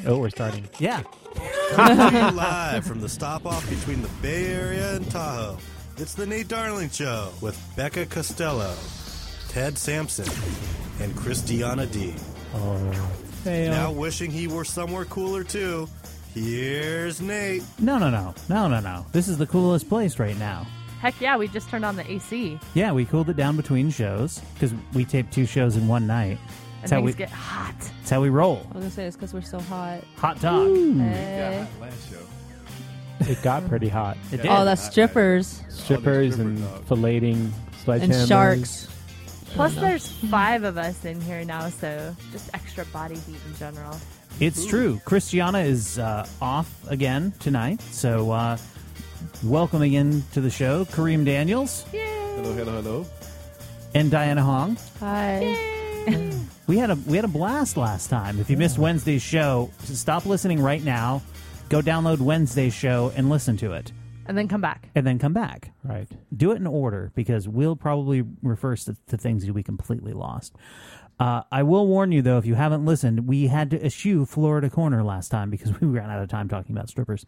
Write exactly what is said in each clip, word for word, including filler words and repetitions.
Oh, we're starting. Yeah. Coming to you live from the stop-off between the Bay Area and Tahoe. It's the Nate Darling Show with Becca Costello, Ted Sampson, and Christiana D. Oh, fail. Now wishing he were somewhere cooler, too. Here's Nate. No, no, no. No, no, no. This is the coolest place right now. Heck yeah, we just turned on the A C. Yeah, we cooled it down between shows because we taped two shows in one night. And That's how things we get hot. That's how we roll. I was gonna say it's because we're so hot. Hot talk. Hey. Last show. It got pretty hot. It did. Oh, that's strippers Strippers stripper and dog. filleting sledgehammers. and sharks. Plus, there's five of us in here now, so just extra body heat in general. It's true. Christiana is uh, off again tonight, so uh, welcome again to the show, Kareem Daniels Hello, hello, hello. and Diana Hong. Hi. We had a we had a blast last time. If you missed Wednesday's show, stop listening right now. Go download Wednesday's show and listen to it, And then come back. and then come back. Right. Do it in order because we'll probably refer to, to things you'll be completely lost. Uh, I will warn you, though, if you haven't listened, we had to eschew Florida Corner last time because we ran out of time talking about strippers.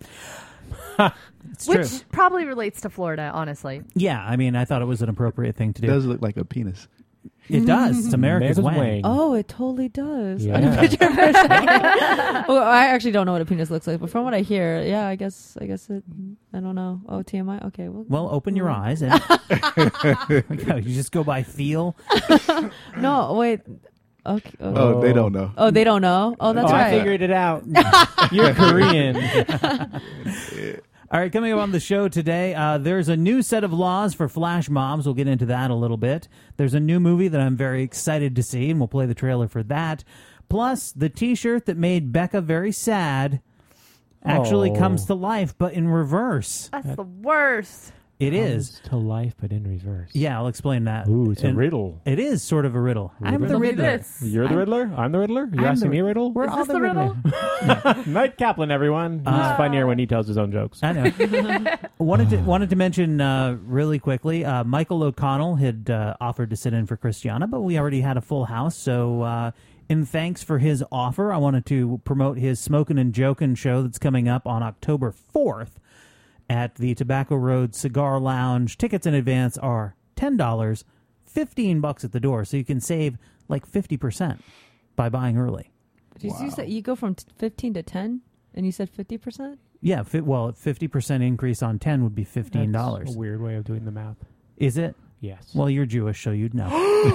It's Which true. probably relates to Florida, honestly. Yeah, I mean, I thought it was an appropriate thing to It do. does look like a penis. It does. It's America's, America's way. Way. Oh, it totally does. Yeah. I didn't picture it for a second. Well, I actually don't know what a penis looks like, but from what I hear, yeah, I guess, I guess it. I don't know. Oh, T M I. Okay, well. Well, open your eyes and you just go by feel. No, wait. Okay. okay. Oh, they don't know. Oh, they don't know. Oh, that's oh, right. I figured it out. You're Korean. All right, coming up on the show today, uh, there's a new set of laws for flash mobs. We'll get into that a little bit. There's a new movie that I'm very excited to see, and we'll play the trailer for that. Plus, the T-shirt that made Becca very sad actually Oh. comes to life, but in reverse. That's the worst. It is. Comes to life, but in reverse. Yeah, I'll explain that. Ooh, it's a And riddle. It is sort of a riddle. I'm the riddle? Riddler. This. You're the Riddler? I'm the Riddler? You're I'm asking the- me a riddle? We're Is all this the Riddler. riddle? Mike Kaplan, everyone. He's Uh, funnier when he tells his own jokes. I know. wanted to wanted to mention uh, really quickly. Uh, Michael O'Connell had uh, offered to sit in for Christiana, but we already had a full house. So, uh, in thanks for his offer, I wanted to promote his Smokin' and Jokin' show that's coming up on October fourth at the Tobacco Road Cigar Lounge. Tickets in advance are ten dollars, fifteen bucks at the door, so you can save like fifty percent by buying early. Did you say you go from t- fifteen to ten, and you said fifty percent? Yeah, fi- well, fifty percent increase on ten would be fifteen dollars. That's a weird way of doing the math. Is it? Yes. Well, you're Jewish, so you'd know.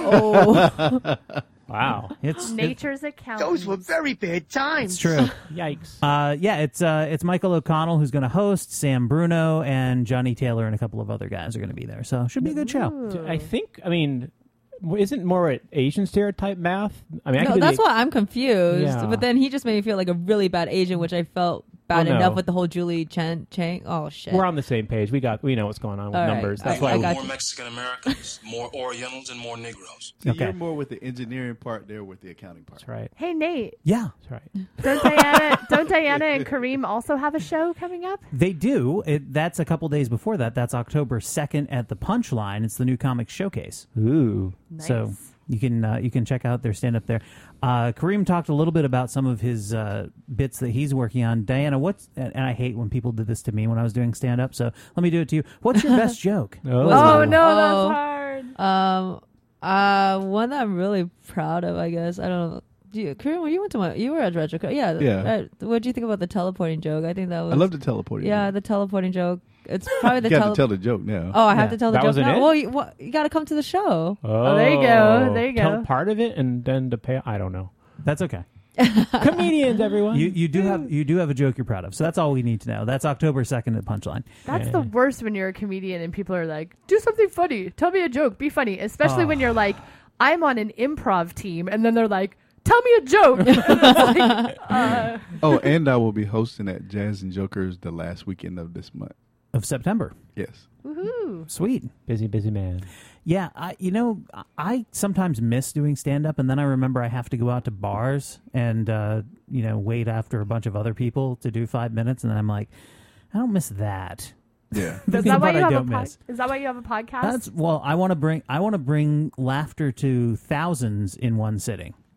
Oh, Wow. It's Nature's accountant. Those were very bad times. it's true. Yikes. Uh, yeah, it's uh, it's Michael O'Connell who's going to host. Sam Bruno and Johnny Taylor and a couple of other guys are going to be there. So should be a good show. I think, I mean, isn't more an Asian stereotype math? I mean, I no, can do that's the, why I'm confused. Yeah. But then he just made me feel like a really bad Asian, which I felt bad Well, no. enough with the whole Julie Chen Chang. Oh shit. We're on the same page. We got, we know what's going on with All right. numbers. That's I- why I we, got More you. Mexican Americans, more Orientals, and more Negroes. See, Okay. You're more with the engineering part there with the accounting part. That's right. Hey, Nate. Yeah, That's right. Don't Diana, don't Diana and Kareem also have a show coming up? they do. It, that's a couple days before that. That's October second at the Punchline. It's the new comic showcase. Ooh. Nice. So you can uh, you can check out their stand up there. Uh, Kareem talked a little bit about some of his uh, bits that he's working on. Diana, what's and I hate when people did this to me when I was doing stand up. So let me do it to you. What's your best joke? Oh, Oh, no, Oh. that's hard. Um, uh, one that I'm really proud of, I guess. I don't know. Do you, Kareem, when you went to my, you were at Retro. Yeah. Yeah. Right. What do you think about the teleporting joke? I think that was. I love the teleporting. Yeah, joke. the teleporting joke. It's probably the You got tele- to tell the joke now. Oh, I have Yeah. to tell the That joke wasn't now. it? Well, you, what, you got to come to the show. Oh, there you go. There you go. Tell part of it and then to pay. I don't know. That's okay. Comedians, everyone. You you do have you do have a joke you're proud of. So that's all we need to know. That's October second at Punchline. That's Yeah. the worst when you're a comedian and people are like, do something funny. Tell me a joke. Be funny. Especially Oh. when you're like, I'm on an improv team. And then they're like, tell me a joke. And it's like, uh, Oh, and I will be hosting at Jazz and Jokers the last weekend of this month. Of September. Yes. woohoo. Sweet. busy, busy man. Yeah, I, you know, I sometimes miss doing stand-up, and then I remember I have to go out to bars and, uh, you know, wait after a bunch of other people to do five minutes, and then I'm like, I don't miss that. Yeah. That's Is the that why part you I have a don't pod- miss. Is that why you have a podcast? That's well, I want to bring I want to bring laughter to thousands in one sitting.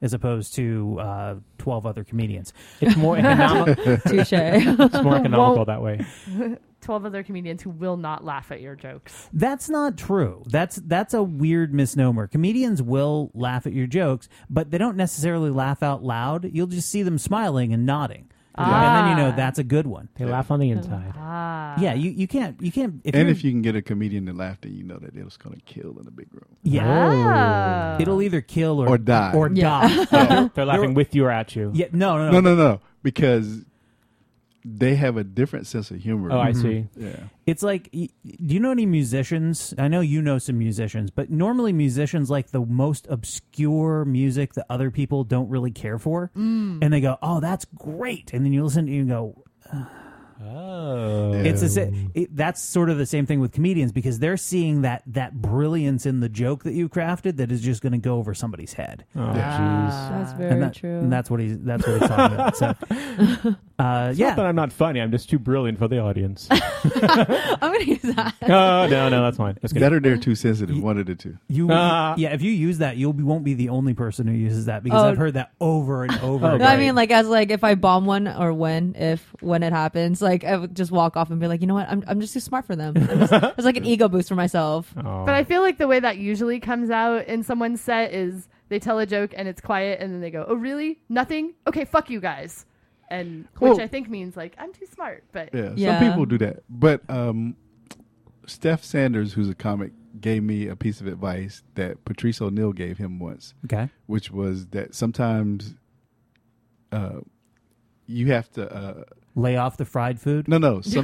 as opposed to uh, twelve other comedians. It's more economical. Touche. It's more economical Well- that way. twelve other comedians who will not laugh at your jokes. That's not true. That's that's a weird misnomer. Comedians will laugh at your jokes, but they don't necessarily laugh out loud. You'll just see them smiling and nodding. And then you know Ah. that's a good one. They laugh on the inside. Ah. Yeah, you, you can't you can't if and you're- if you can get a comedian to laugh, then you know that it's going to kill in a big room. yeah, Oh. it'll either kill or Or die. or Yeah. die. They're laughing with you or at you. Yeah, no, no, No, no. no, no. Because they have a different sense of humor. Oh, I see. Yeah. It's like, y- do you know any musicians? I know you know some musicians, but normally musicians like the most obscure music that other people don't really care for, and they go, "Oh, that's great," and then you listen to it and you go, Oh. It's a, sa- it, that's sort of the same thing with comedians because they're seeing that that brilliance in the joke that you crafted that is just going to go over somebody's head. Oh, jeez. That's very and that- true. And that's what he's that's what he's talking about. So, uh, It's yeah, not that I'm not funny. I'm just too brilliant for the audience. I'm gonna use that. Oh, no, no, that's fine. That's good. That or they're too sensitive. One of the two. you Ah. yeah. If you use that, you won't be the only person who uses that because Oh. I've heard that over and over. Oh, No, I again. mean, like as like if I bomb one or when if when it happens, like I would just walk off and be like, you know what, I'm I'm just too smart for them. I'm just, it's like an ego boost for myself. Oh. But I feel like the way that usually comes out in someone's set is they tell a joke and it's quiet and then they go, "Oh, really? Nothing? Okay, fuck you guys." And which Well- I think means like I'm too smart, but Yeah, Yeah. some people do that. But um, Steph Sanders, who's a comic, gave me a piece of advice that Patrice O'Neill gave him once, okay. which was that sometimes uh, you have to. Uh, Lay off the fried food. no, no, some,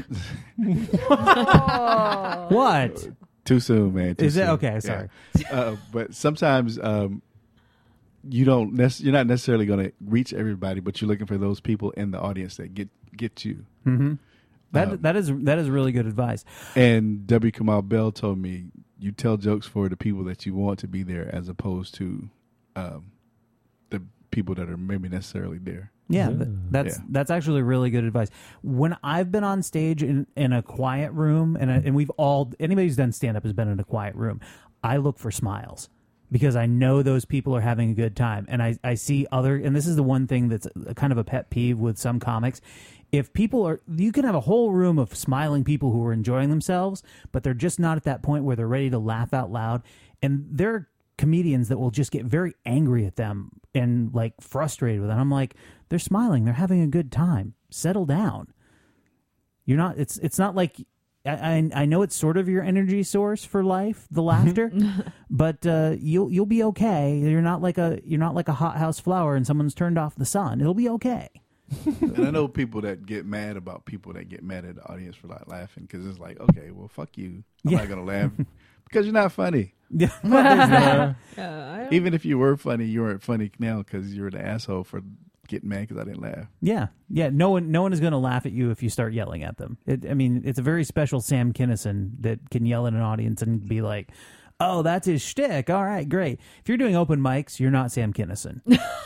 oh. What? too soon, man. Too Is it? soon. Okay, Yeah. sorry. Uh, but sometimes um, you don't. Nec- you're not necessarily going to reach everybody, but you're looking for those people in the audience that get get you. Mm-hmm. That Um, that is that is really good advice. And W. Kamau Bell told me you tell jokes for the people that you want to be there as opposed to um, the people that are maybe necessarily there. Yeah, th- that's Yeah. that's actually really good advice. When I've been on stage in, in a quiet room, and I, and we've all anybody who's done stand up has been in a quiet room, I look for smiles because I know those people are having a good time, and I I see other, and this is the one thing that's a, kind of a pet peeve with some comics. If people are, you can have a whole room of smiling people who are enjoying themselves, but they're just not at that point where they're ready to laugh out loud, and they're comedians that will just get very angry at them and like frustrated with it. I'm like, they're smiling, they're having a good time. Settle down. You're not. It's it's not like I I, I know it's sort of your energy source for life, the laughter, but uh, you'll you'll be okay. You're not like a you're not like a hothouse flower and someone's turned off the sun. It'll be okay. And I know people that get mad about people that get mad at the audience for not laughing because it's like, okay, well, fuck you. I'm Yeah. not gonna laugh because you're not funny. Yeah. Well, there's that. Yeah, I don't- Even if you were funny, you weren't funny now because you're the asshole for getting mad because I didn't laugh. Yeah, yeah. No one, no one is going to laugh at you if you start yelling at them. It, I mean, it's a very special Sam Kinison that can yell at an audience and be like, "Oh, that's his shtick. All right, great." If you're doing open mics, you're not Sam Kinison.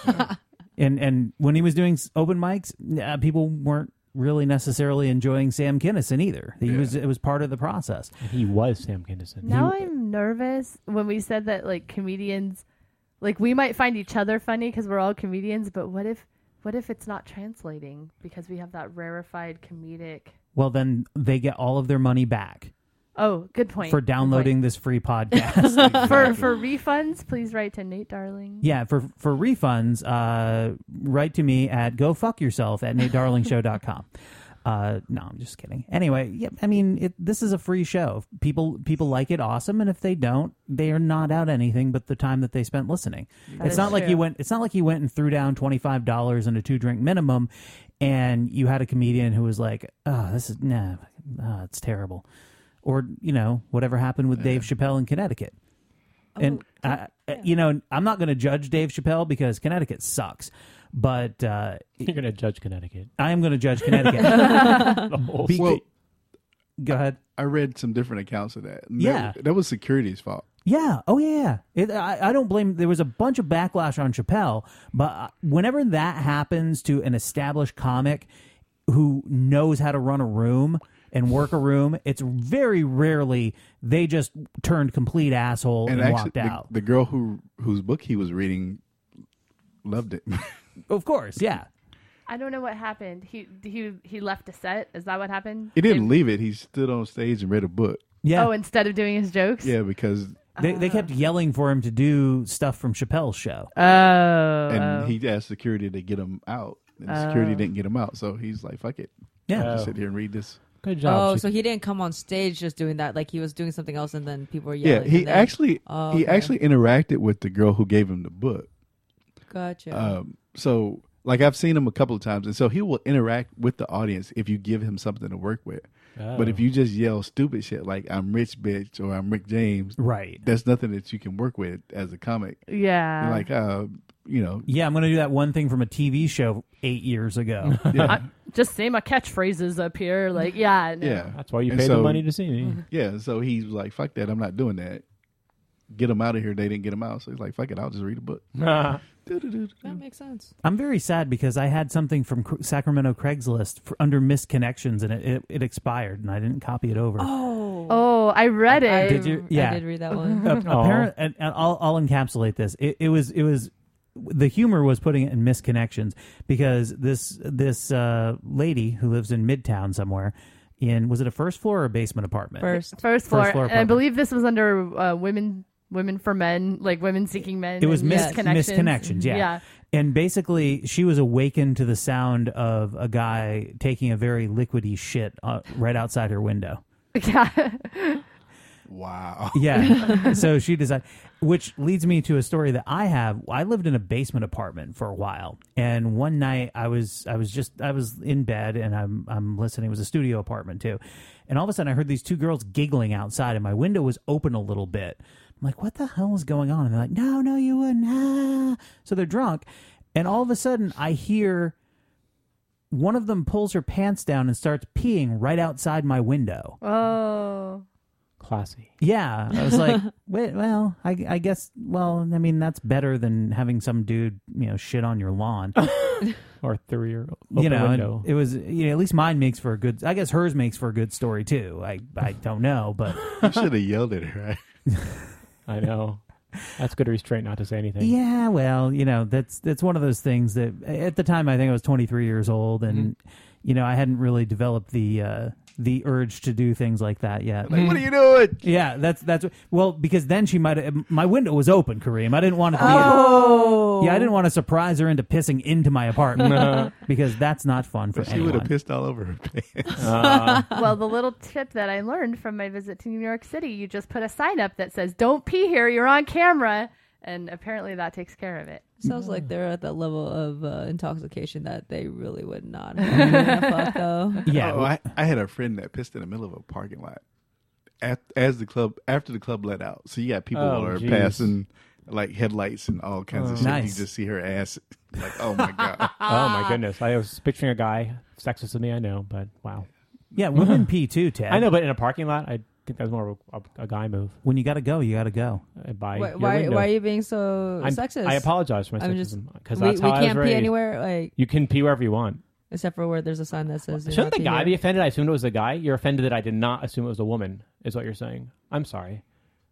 and and when he was doing s- open mics, uh, people weren't really necessarily enjoying Sam Kinison either. He Yeah. was it was part of the process. He was Sam Kinison. Now I'm nervous when we said that like comedians, like we might find each other funny because we're all comedians, but what if what if it's not translating because we have that rarefied comedic? Well, then they get all of their money back Oh, good point. for Good downloading this free podcast. point. for for refunds, please write to Nate Darling. Yeah, for for refunds, uh, write to me at go fuck yourself at nate darling show dot com. Uh, no, I'm just kidding. Anyway, yeah, I mean, it, this is a free show. People people like it, awesome, and if they don't, they are not out anything but the time that they spent listening. That it's is not like true. you went. It's not like you went and threw down twenty five dollars and a two drink minimum, and you had a comedian who was like, "Oh, this is nah, oh, it's terrible," or you know, whatever happened with Dave Chappelle in Connecticut. And I, you know, I'm not going to judge Dave Chappelle because Connecticut sucks, but uh, You're going to judge Connecticut. I am going to judge Connecticut. The whole Be- Well, Go ahead. I read some different accounts of that. And Yeah. that, that was security's fault. Yeah. Oh, yeah. It, I, I don't blame. There was a bunch of backlash on Chappelle, but whenever that happens to an established comic who knows how to run a room and work a room, it's very rarely they just turned complete asshole and, And actually, walked the, out. the girl who whose book he was reading loved it. Of course, yeah. I don't know what happened. He he he left a set. Is that what happened? He didn't They- leave it. He stood on stage and read a book. Yeah. Oh, instead of doing his jokes. Yeah, because They they kept yelling for him to do stuff from Chappelle's show. Oh. and oh. he asked security to get him out, and security Oh. didn't get him out. So he's like, "Fuck it, Yeah. I'll just Oh. sit here and read this." Good job. Oh, She- so he didn't come on stage just doing that. Like he was doing something else, and then people were Yeah, yelling. he and then- actually Oh, he okay. actually interacted with the girl who gave him the book. Gotcha. Um, so like I've seen him a couple of times, and so he will interact with the audience if you give him something to work with. But if Oh. you just yell stupid shit like "I'm rich, bitch" or "I'm Rick James," Right. that's nothing that you can work with as a comic. Yeah. You're like, uh, you know, Yeah, I'm going to do that one thing from a T V show eight years ago. yeah, I, just say my catchphrases up here. Like, yeah. No. yeah, That's why you And pay so- the money to see me. yeah. So he's like, "Fuck that, I'm not doing that." Get him out of here. They didn't get him out, so he's like, "Fuck it, I'll just read a book." Do-do-do-do. that makes sense. I'm very sad because I had something from Cr- Sacramento Craigslist for, under missed connections, and it, it, it expired, and I didn't copy it over. Oh. Oh, I read I it. Did you? I Yeah. did read that one. Uh, apparent, and, and I'll, I'll encapsulate this. It, it was it was the humor was putting it in misconnections because this this uh, lady who lives in Midtown somewhere in was it a first floor or a basement apartment? First. First floor. First floor and I apartment. believe this was under uh, women Women for Men, like Women Seeking Men. It was and mis- misconnections. misconnections, yeah. Yeah. And basically, she was awakened to the sound of a guy taking a very liquidy shit uh, right outside her window. Yeah. Wow. Yeah. So she decided, which leads me to a story that I have. I lived in a basement apartment for a while, and one night I was I was just I was in bed and I'm I'm listening. It was a studio apartment too, and all of a sudden I heard these two girls giggling outside, and my window was open a little bit. I'm like, what the hell is going on? And they're like, no, no, you wouldn't. Ah. So they're drunk, and all of a sudden I hear one of them pulls her pants down and starts peeing right outside my window. Oh. Classy. Yeah, I was like, wait, well, I, I guess, well, I mean, that's better than having some dude, you know, shit on your lawn. Or through your open you know, and window. it was, you know, at least mine makes for a good, I guess hers makes for a good story too. I, I don't know, but You should have yelled at her. Right? I know. That's good restraint not to say anything. yeah, well, you know, that's, that's one of those things that at the time I think I was twenty-three years old and, you know, I hadn't really developed the, uh, the urge to do things like that yet. Like, what are you doing? Yeah, that's that's well because then she might have, my window was open, Kareem. I didn't want to be Oh. yeah, I didn't want to surprise her into pissing into my apartment because that's not fun for She would anyone. have pissed all over her pants. Uh, Well, the little tip that I learned from my visit to New York City, you just put a sign up that says, "Don't pee here, you're on camera." And apparently that takes care of it. Sounds like they're at that level of uh, intoxication that they really would not have given a fuck, though. Yeah, Oh, I, I had a friend that pissed in the middle of a parking lot at, as the club after the club let out. So you got people Oh, who are geez. passing like headlights and all kinds of shit. Nice. You just see her ass. Like, oh my god. oh my goodness! I was picturing a guy, sexist of me, I know, but wow. yeah, women pee too, Ted. I know, but in a parking lot, I think that's more of a, a guy move. When you got to go, you got to go. Uh, By Why, your why, window. why are you being so I'm- sexist? I apologize for my I'm just- sexism because we, that's we how I was can't pee raised. anywhere, like You can pee wherever you want. except for where there's a sign that says. "Do Shouldn't not the pee guy here." be offended? I assumed it was the guy. You're offended that I did not assume it was a woman, is what you're saying. I'm sorry.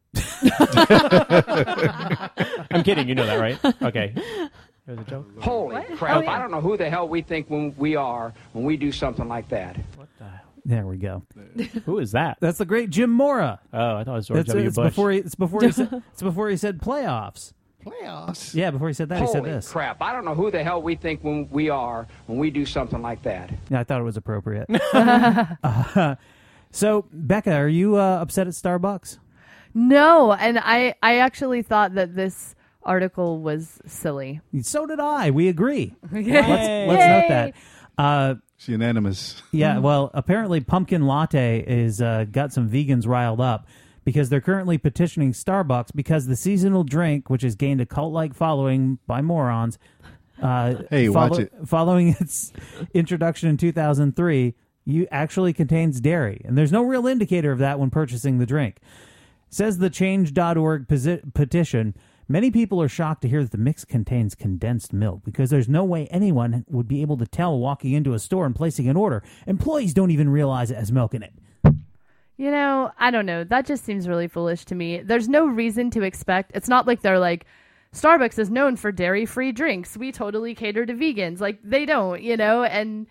I'm kidding. You know that, right? Okay. It was a joke. Holy What? crap. Oh, yeah. I don't know who the hell we think when we are when we do something like that. What the hell? There we go. Who is that? That's the great Jim Mora. Oh, I thought it was George That's, W. it's Bush. before he, it's before he said, it's before he said playoffs. Playoffs. Yeah, before he said that, he said Holy this. crap. I don't know who the hell we think when we are when we do something like that. Yeah, I thought it was appropriate. uh, so, Becca, are you uh, upset at Starbucks? No, and I, I actually thought that this article was silly. So did I. We agree. Yay. Let's, let's note that. Uh, It's unanimous. yeah, well, apparently Pumpkin Latte is uh, got some vegans riled up because they're currently petitioning Starbucks because the seasonal drink, which has gained a cult-like following by morons, uh, Hey, watch it. following its introduction in two thousand three, you actually contains dairy, and there's no real indicator of that when purchasing the drink. Says the change dot org posi- petition, many people are shocked to hear that the mix contains condensed milk because there's no way anyone would be able to tell walking into a store and placing an order. Employees don't even realize it has milk in it. You know, I don't know. That just seems really foolish to me. There's no reason to expect. It's not like they're like, Starbucks is known for dairy-free drinks. We totally cater to vegans. Like, they don't, you know? And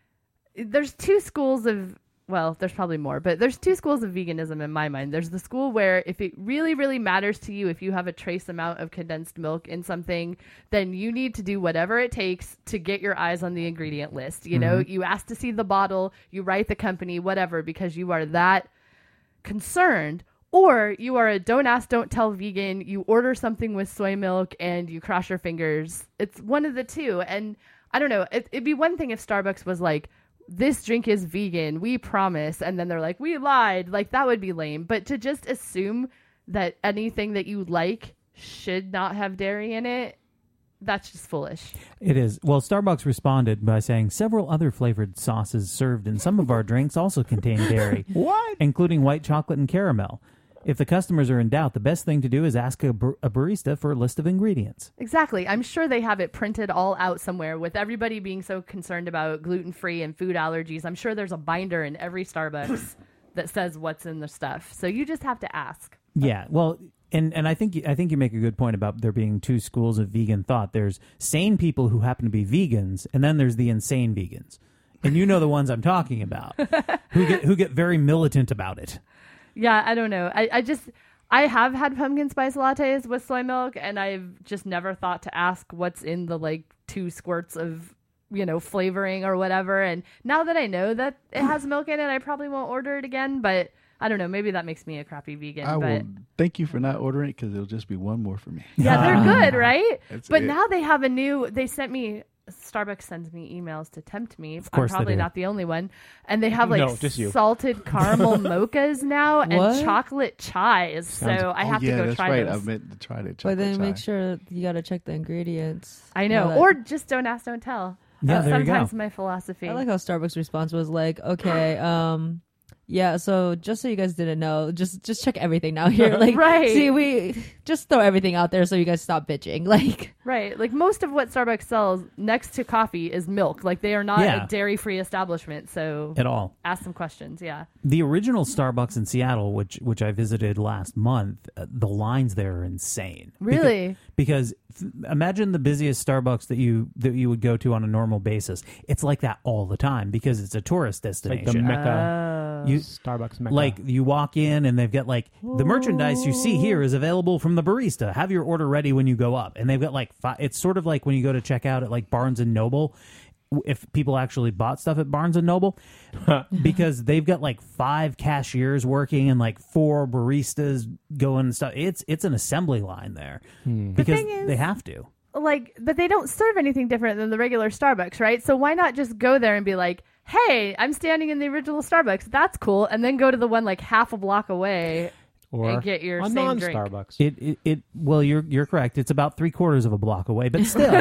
there's two schools of, well, there's probably more, but there's two schools of veganism in my mind. There's the school where if it really, really matters to you, if you have a trace amount of condensed milk in something, then you need to do whatever it takes to get your eyes on the ingredient list. You know, you ask to see the bottle, you write the company, whatever, because you are that concerned. Or you are a don't ask, don't tell vegan. You order something with soy milk and you cross your fingers. It's one of the two. And I don't know. It, it'd be one thing if Starbucks was like, this drink is vegan, we promise. And then they're like, we lied. Like, that would be lame. But to just assume that anything that you like should not have dairy in it, that's just foolish. It is. Well, Starbucks responded by saying several other flavored sauces served in some of our drinks also contain dairy. What? Including white chocolate and caramel. If the customers are in doubt, the best thing to do is ask a, bar- a barista for a list of ingredients. Exactly. I'm sure they have it printed all out somewhere. With everybody being so concerned about gluten-free and food allergies, I'm sure there's a binder in every Starbucks that says what's in the stuff. So you just have to ask. Yeah, well, and, and I think I think you make a good point about there being two schools of vegan thought. There's sane people who happen to be vegans, and then there's the insane vegans. And you know the ones I'm talking about, who get who get very militant about it. Yeah, I don't know. I, I just, I have had pumpkin spice lattes with soy milk, and I've just never thought to ask what's in the, like, two squirts of, you know, flavoring or whatever. And now that I know that it has milk in it, I probably won't order it again. But I don't know. Maybe that makes me a crappy vegan. I but will thank you for not ordering it because it'll just be one more for me. yeah, they're good, right? That's But it. now they have a new, they sent me, Starbucks sends me emails to tempt me. Of course I'm probably they do. not the only one. And they have like No, just you. salted caramel mochas now and What? chocolate chais. Sounds- So I oh, have yeah, to go that's try right. those. I meant to try that. But chocolate then make chai. sure you got to check the ingredients. I know. Now that- Or just don't ask, don't tell. Yeah, That's there you go. sometimes my philosophy. I like how Starbucks' response was like, okay, um, yeah, so just so you guys didn't know, just just check everything now here. Like, Right. see, we just throw everything out there so you guys stop bitching. Like, Right. Like most of what Starbucks sells next to coffee is milk. Like they are not Yeah. a dairy-free establishment. So At all. ask some questions. Yeah. The original Starbucks in Seattle, which which I visited last month, uh, the lines there are insane. Really? Because, because f- imagine the busiest Starbucks that you that you would go to on a normal basis. It's like that all the time because it's a tourist Like destination. the Mecca, You- Starbucks Mecca. Like you walk in and they've got like the merchandise you see here is available from the barista. Have your order ready when you go up, and they've got like five, it's sort of like when you go to check out at like Barnes and Noble. If people actually bought stuff at Barnes and Noble, because they've got like five cashiers working and like four baristas going and stuff. It's it's an assembly line there because thing is- they have to. Like, but they don't serve anything different than the regular Starbucks, right? So why not just go there and be like, hey, I'm standing in the original Starbucks. That's cool. And then go to the one like half a block away or and get your a same drink. non-Starbucks. It, it it well, you're you're correct. It's about three quarters of a block away, but still,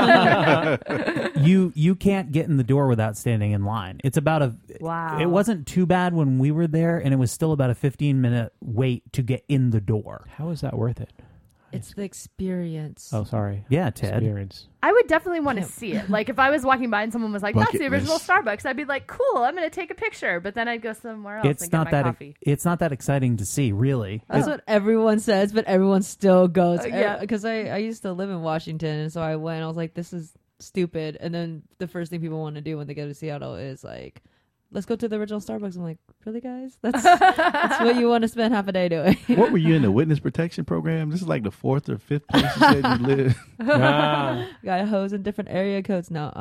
you you can't get in the door without standing in line. It's about a Wow. It wasn't too bad when we were there, and it was still about a fifteen minute wait to get in the door. How is that worth it? it's the experience. Oh, sorry. Yeah, Ted. Experience. I would definitely want to see it. Like if I was walking by and someone was like, that's Bucket the original list. Starbucks, I'd be like, cool, I'm going to take a picture. But then I'd go somewhere else It's and get not my that coffee. it's not that exciting to see, really. That's what everyone says, but everyone still goes. Uh, yeah. Because I, I used to live in Washington, and so I went. I was like, this is stupid. And then the first thing people want to do when they go to Seattle is like, let's go to the original Starbucks. I'm like, really, guys? That's that's what you want to spend half a day doing. What were you in the witness protection program? This is like the fourth or fifth place you said you live. Ah. Got a hose in different area codes now. Um,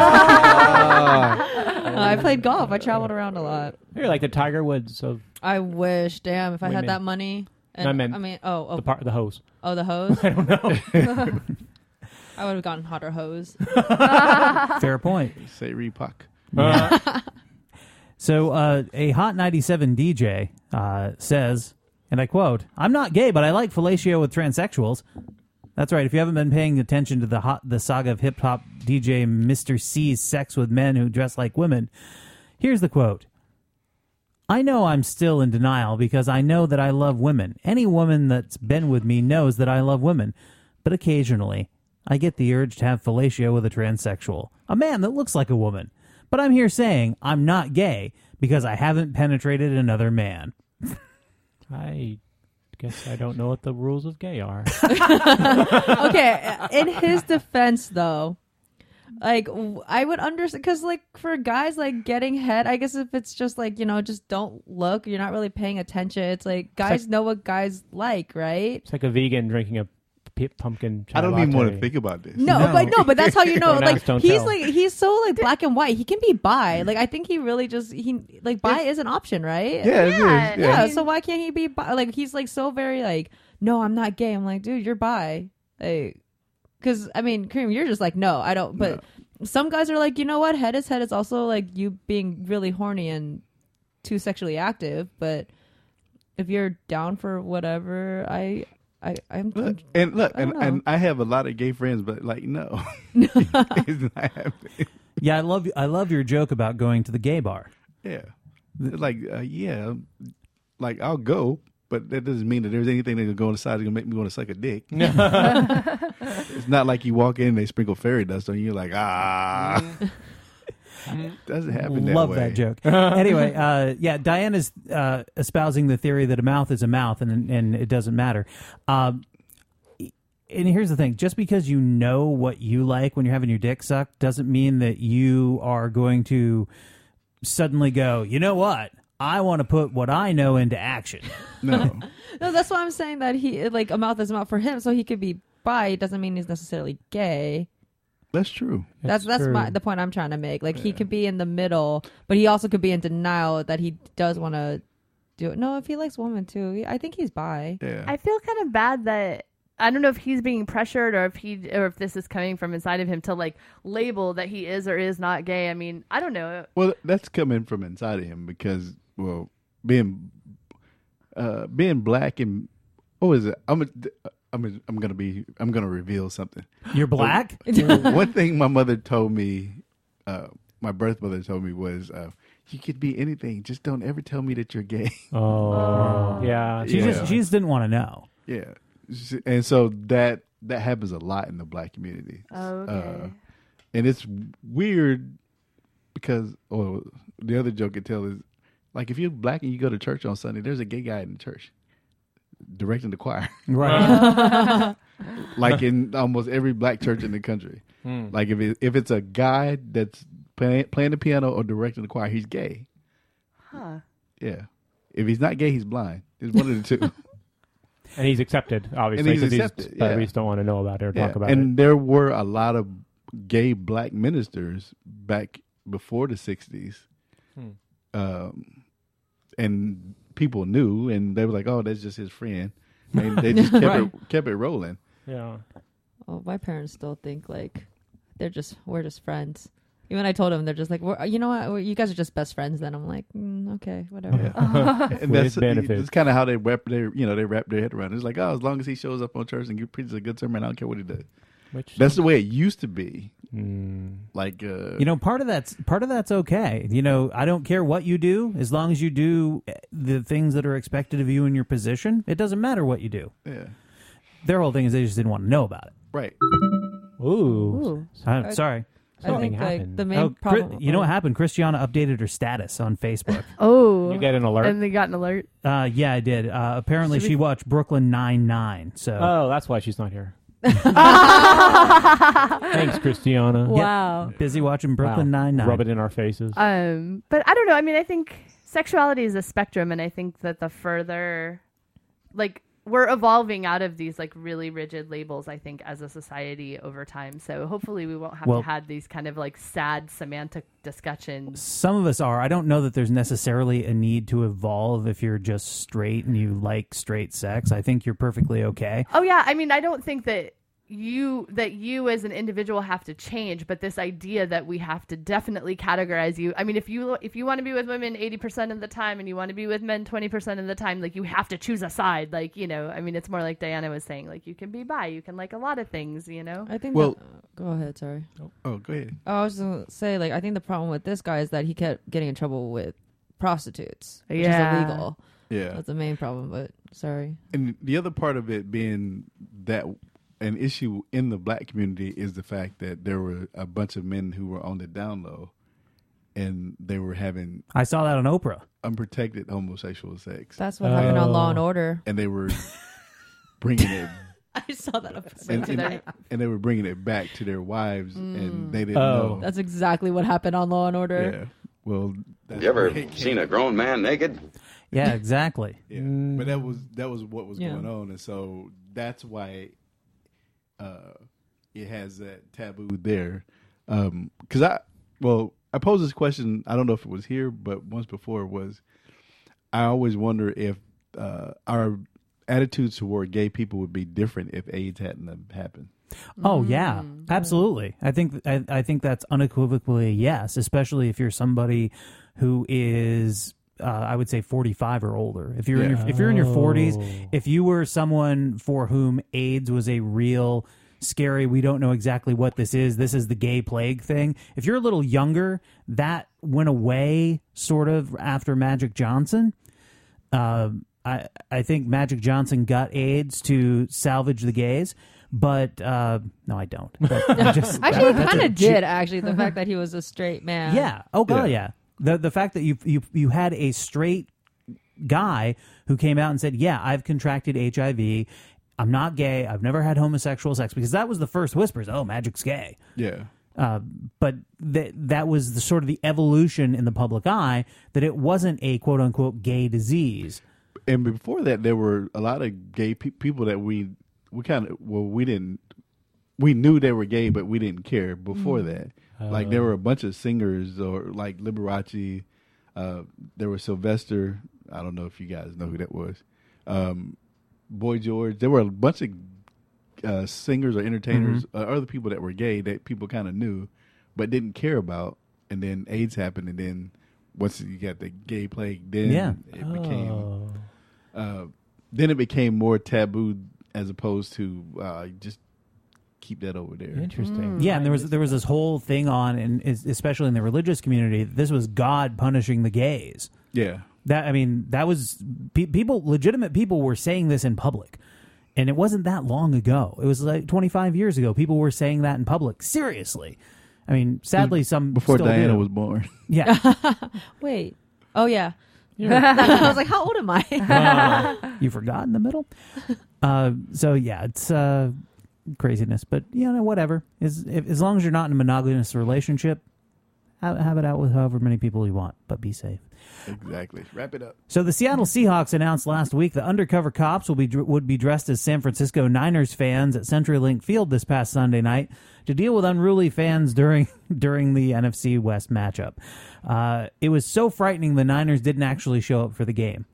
Ah. I played golf. I traveled around a lot. You're like the Tiger Woods of I wish, damn, if I had Women. that money. And, No, I meant I mean, oh, oh, the part, the hose. oh, the hose. I don't know. I would have gotten hotter hose. Fair point. Say Reebok. Uh, So uh, a Hot ninety-seven D J uh, says, and I quote, "I'm not gay, but I like fellatio with transsexuals." That's right. If you haven't been paying attention to the hot, the saga of hip hop D J Mister C's sex with men who dress like women, here's the quote. "I know I'm still in denial because I know that I love women. Any woman that's been with me knows that I love women. But occasionally, I get the urge to have fellatio with a transsexual, a man that looks like a woman. But I'm here saying I'm not gay because I haven't penetrated another man." I guess I don't know what the rules of gay are. Okay, in his defense, though, like w- I would understand because, like, for guys, like getting head, I guess if it's just like you know, just don't look, you're not really paying attention. It's like guys like- know what guys like, right? It's like a vegan drinking a p- pumpkin chai I don't even latte. want to think about this. No, No. but no, but that's how you know. Don't like ask, don't he's tell. like he's so like black and white. He can be bi. Like I think he really just he like bi is an option, right? Yeah, it is. Yeah, Yeah. Yeah, so why can't he be bi? Like he's like so very like, no, I'm not gay. I'm like, dude, you're bi. Like, because I mean, Kareem, you're just like, no, I don't. But some guys are like, you know what, head is head. It's also like you being really horny and too sexually active. But if you're down for whatever, I, I, I'm. Look, and look, I and, don't know. and I have a lot of gay friends, but like, no, it's not happening. Yeah, I love I love your joke about going to the gay bar. Yeah, It's like uh, yeah, like I'll go, but that doesn't mean that there's anything that can go inside that's gonna make me want to suck a dick. It's not like you walk in and they sprinkle fairy dust on you. You're like, ah, doesn't happen that Love way. that joke. Anyway, uh, yeah, Diana's uh, espousing the theory that a mouth is a mouth and and it doesn't matter. Um, and here's the thing: just because you know what you like when you're having your dick sucked doesn't mean that you are going to suddenly go, you know what? I want to put what I know into action. No, No, that's why I'm saying that he like a mouth is a mouth for him. So he could be bi. It doesn't mean he's necessarily gay. that's true. That's that's true. my the point I'm trying to make. Like he could be in the middle, but he also could be in denial that he does want to do it. No, if he likes women too, I think he's bi. Yeah, I feel kind of bad that I don't know if he's being pressured or if he or if this is coming from inside of him to like label that he is or is not gay. I mean, I don't know. well, that's coming from inside of him because, well, being uh, being black and what is it? I'm a, I'm a, I'm gonna be I'm gonna reveal something. You're black? One thing my mother told me, uh, my birth mother told me was, uh, "You could be anything. Just don't ever tell me that you're gay." Oh, yeah. She Yeah. just she just didn't want to know. Yeah, and so that that happens a lot in the black community. Oh, okay. Uh, and it's weird because, or the other joke I tell is, like, if you're black and you go to church on Sunday, there's a gay guy in the church directing the choir, Right. like in almost every black church in the country. Hmm. Like if it, if it's a guy that's play, playing the piano or directing the choir, he's gay. Huh. Yeah, if he's not gay, he's blind. It's one of the two. And he's accepted, obviously, And he's 'cause accepted, but yeah. we just don't want to know about it or Yeah, talk about and it. there were a lot of gay black ministers back before the sixties. Hmm. Um, and people knew, and they were like, "Oh, that's just his friend." And they just kept Right. it kept it rolling. Yeah. Oh, my parents still think like they're just we're just friends. Even I told them they're just like, we're, you know what, We're- you guys are just best friends. Then I'm like, mm, okay, whatever. And With that's benefits. that's kind of how they wrap their you know they wrap their head around it. It's like, oh, as long as he shows up on church and gi- preaches a good sermon, I don't care what he does. Which That's the way it used to be. mm, Like, uh, You know, part of that's part of that's okay. You know, I don't care what you do as long as you do the things that are expected of you in your position. It doesn't matter what you do. yeah, Their whole thing is they just didn't want to know about it. right. ooh, Ooh. I'm I- sorry. I Something think like happened. the main Oh, Chri- problem. you know what happened? Christiana updated her status on Facebook. Oh. you get an alert. And they got an alert. uh, yeah, I did. Uh, apparently, Should we- she watched Brooklyn Nine Nine. So oh, that's why she's not here. Thanks, Christiana. Wow. busy watching Brooklyn Wow. Nine Nine. Rub it in our faces. Um, but I don't know. I mean, I think sexuality is a spectrum, and I think that the further, like, we're evolving out of these like really rigid labels, I think, as a society over time. So hopefully, we won't have Well- to have these kind of like sad semantic discussions. Some of us are. I don't know that there's necessarily a need to evolve if you're just straight and you like straight sex. I think you're perfectly okay. Oh yeah, I mean, I don't think that you that you as an individual have to change, but this idea that we have to definitely categorize you. I mean, if you if you want to be with women eighty percent of the time and you want to be with men twenty percent of the time, like you have to choose a side. Like, you know, I mean, it's more like Diana was saying, like you can be bi, you can like a lot of things, you know. I think. Well- that, uh, go ahead. Sorry. Oh, go ahead. Oh, I was just gonna say, like, I think the problem with this guy is that he kept getting in trouble with prostitutes, which Yeah. is illegal. Yeah, That's the main problem. But sorry. and the other part of it being that an issue in the black community is the fact that there were a bunch of men who were on the down low and they were having I saw that on Oprah. unprotected homosexual sex, That's what happened on Law and Oh. Order. and they were bringing it. I saw that episode. And, and, today. and they were bringing it back to their wives, and they didn't Oh. know. That's exactly what happened on Law and Order. Yeah. Well, that's You ever where it seen came- a grown man naked? Yeah, exactly. Yeah, but that was that was what was Yeah. going on, and so that's why uh, it has that taboo there. Because I, well, I posed this question. I don't know if it was here, but once before was. I always wonder if uh, our attitudes toward gay people would be different if AIDS hadn't have happened. Oh yeah, absolutely. I think I, I think that's unequivocally a yes, especially if you're somebody who is uh, I would say forty-five or older. If you're in Yeah. your, if you're in your forties, Oh. if you were someone for whom AIDS was a real scary, we don't know exactly what this is, this is the gay plague thing. If you're a little younger, that went away sort of after Magic Johnson. Uh, I I think Magic Johnson got AIDS to salvage the gays. But uh, no, I don't. But I just, Actually, he that's kind a- of did. Actually, the fact that he was a straight man. Yeah. Oh god, Yeah. yeah. The the fact that you you you had a straight guy who came out and said, "Yeah, I've contracted H I V. I'm not gay. I've never had homosexual sex," because that was the first whispers. Oh, Magic's gay. Yeah. Uh, but that that was the sort of the evolution in the public eye that it wasn't a quote unquote gay disease. And before that, there were a lot of gay pe- people that we we kind of well we didn't we knew they were gay, but we didn't care before Mm. that. Like there were a bunch of singers or like Liberace. Uh, there was Sylvester. I don't know if you guys know who that was. Um, Boy George. There were a bunch of uh, singers or entertainers, Mm-hmm. uh, other people that were gay that people kind of knew, but didn't care about. And then AIDS happened, and then once you got the gay plague, then Yeah. it became. Oh. Uh, then it became more taboo as opposed to uh, just keep that over there. Interesting. Yeah, and there was there was this whole thing on, and es- especially in the religious community, this was God punishing the gays. Yeah. That I mean, that was pe- people, legitimate people were saying this in public, and it wasn't that long ago. It was like twenty-five years ago. People were saying that in public. Seriously, I mean, sadly, some Before still Diana do. was born. Yeah, Wait. Oh yeah. I was like, how old am I? you forgot in the middle. Uh, so yeah, it's uh, craziness, but you know, whatever. As if, as long as you're not in a monogamous relationship, have, have it out with however many people you want, but be safe. Exactly. Wrap it up. So the Seattle Seahawks announced last week the undercover cops will be would be dressed as San Francisco Niners fans at CenturyLink Field this past Sunday night to deal with unruly fans during during the N F C West matchup. Uh, it was so frightening the Niners didn't actually show up for the game.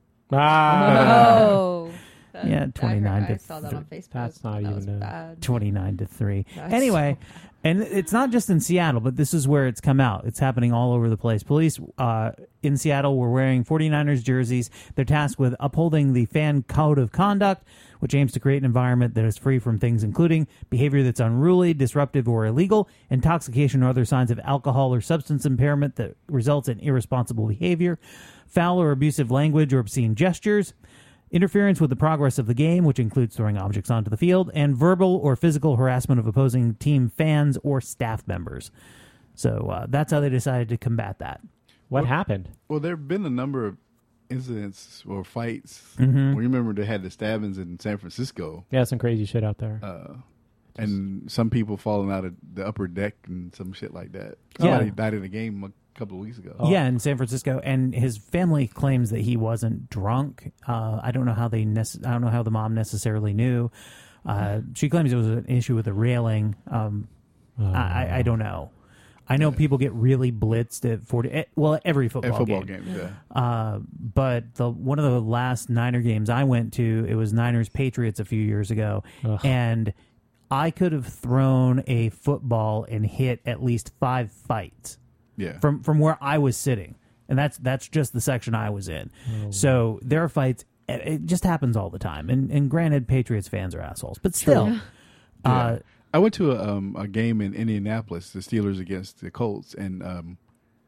Ah. Oh. That- Yeah, I heard- twenty-nine I to saw that on Facebook. That's not that was even a- bad. twenty-nine to three. That's Anyway, and it's not just in Seattle, but this is where it's come out. It's happening all over the place. Police uh, in Seattle were wearing 49ers jerseys. They're tasked with upholding the fan code of conduct, which aims to create an environment that is free from things including behavior that's unruly, disruptive, or illegal, intoxication or other signs of alcohol or substance impairment that results in irresponsible behavior, foul or abusive language or obscene gestures, interference with the progress of the game, which includes throwing objects onto the field, and verbal or physical harassment of opposing team fans or staff members. So uh, that's how they decided to combat that. What happened? Well, there have been a number of incidents or fights. Mm-hmm. Well, you remember they had the stabbings in San Francisco, Yeah, some crazy shit out there. uh, and some people falling out of the upper deck and some shit like that. Yeah. Somebody died in a game a couple of weeks ago. Yeah, in San Francisco, and his family claims that he wasn't drunk. Uh, I don't know how they. Nece- I don't know how the mom necessarily knew. Uh, she claims it was an issue with the railing. Um, Oh. I, I, I don't know. I know people get really blitzed at forty. At, well, at every football, At football game. games, yeah. Uh, but the one of the last Niner games I went to, it was Niners Patriots a few years ago, Ugh. and I could have thrown a football and hit at least five fights Yeah. from from where I was sitting, and that's that's just the section I was in. So there are fights. It it just happens all the time. And and granted, Patriots fans are assholes, but still, Yeah. uh, I went to a, um, a game in Indianapolis, the Steelers against the Colts, and um,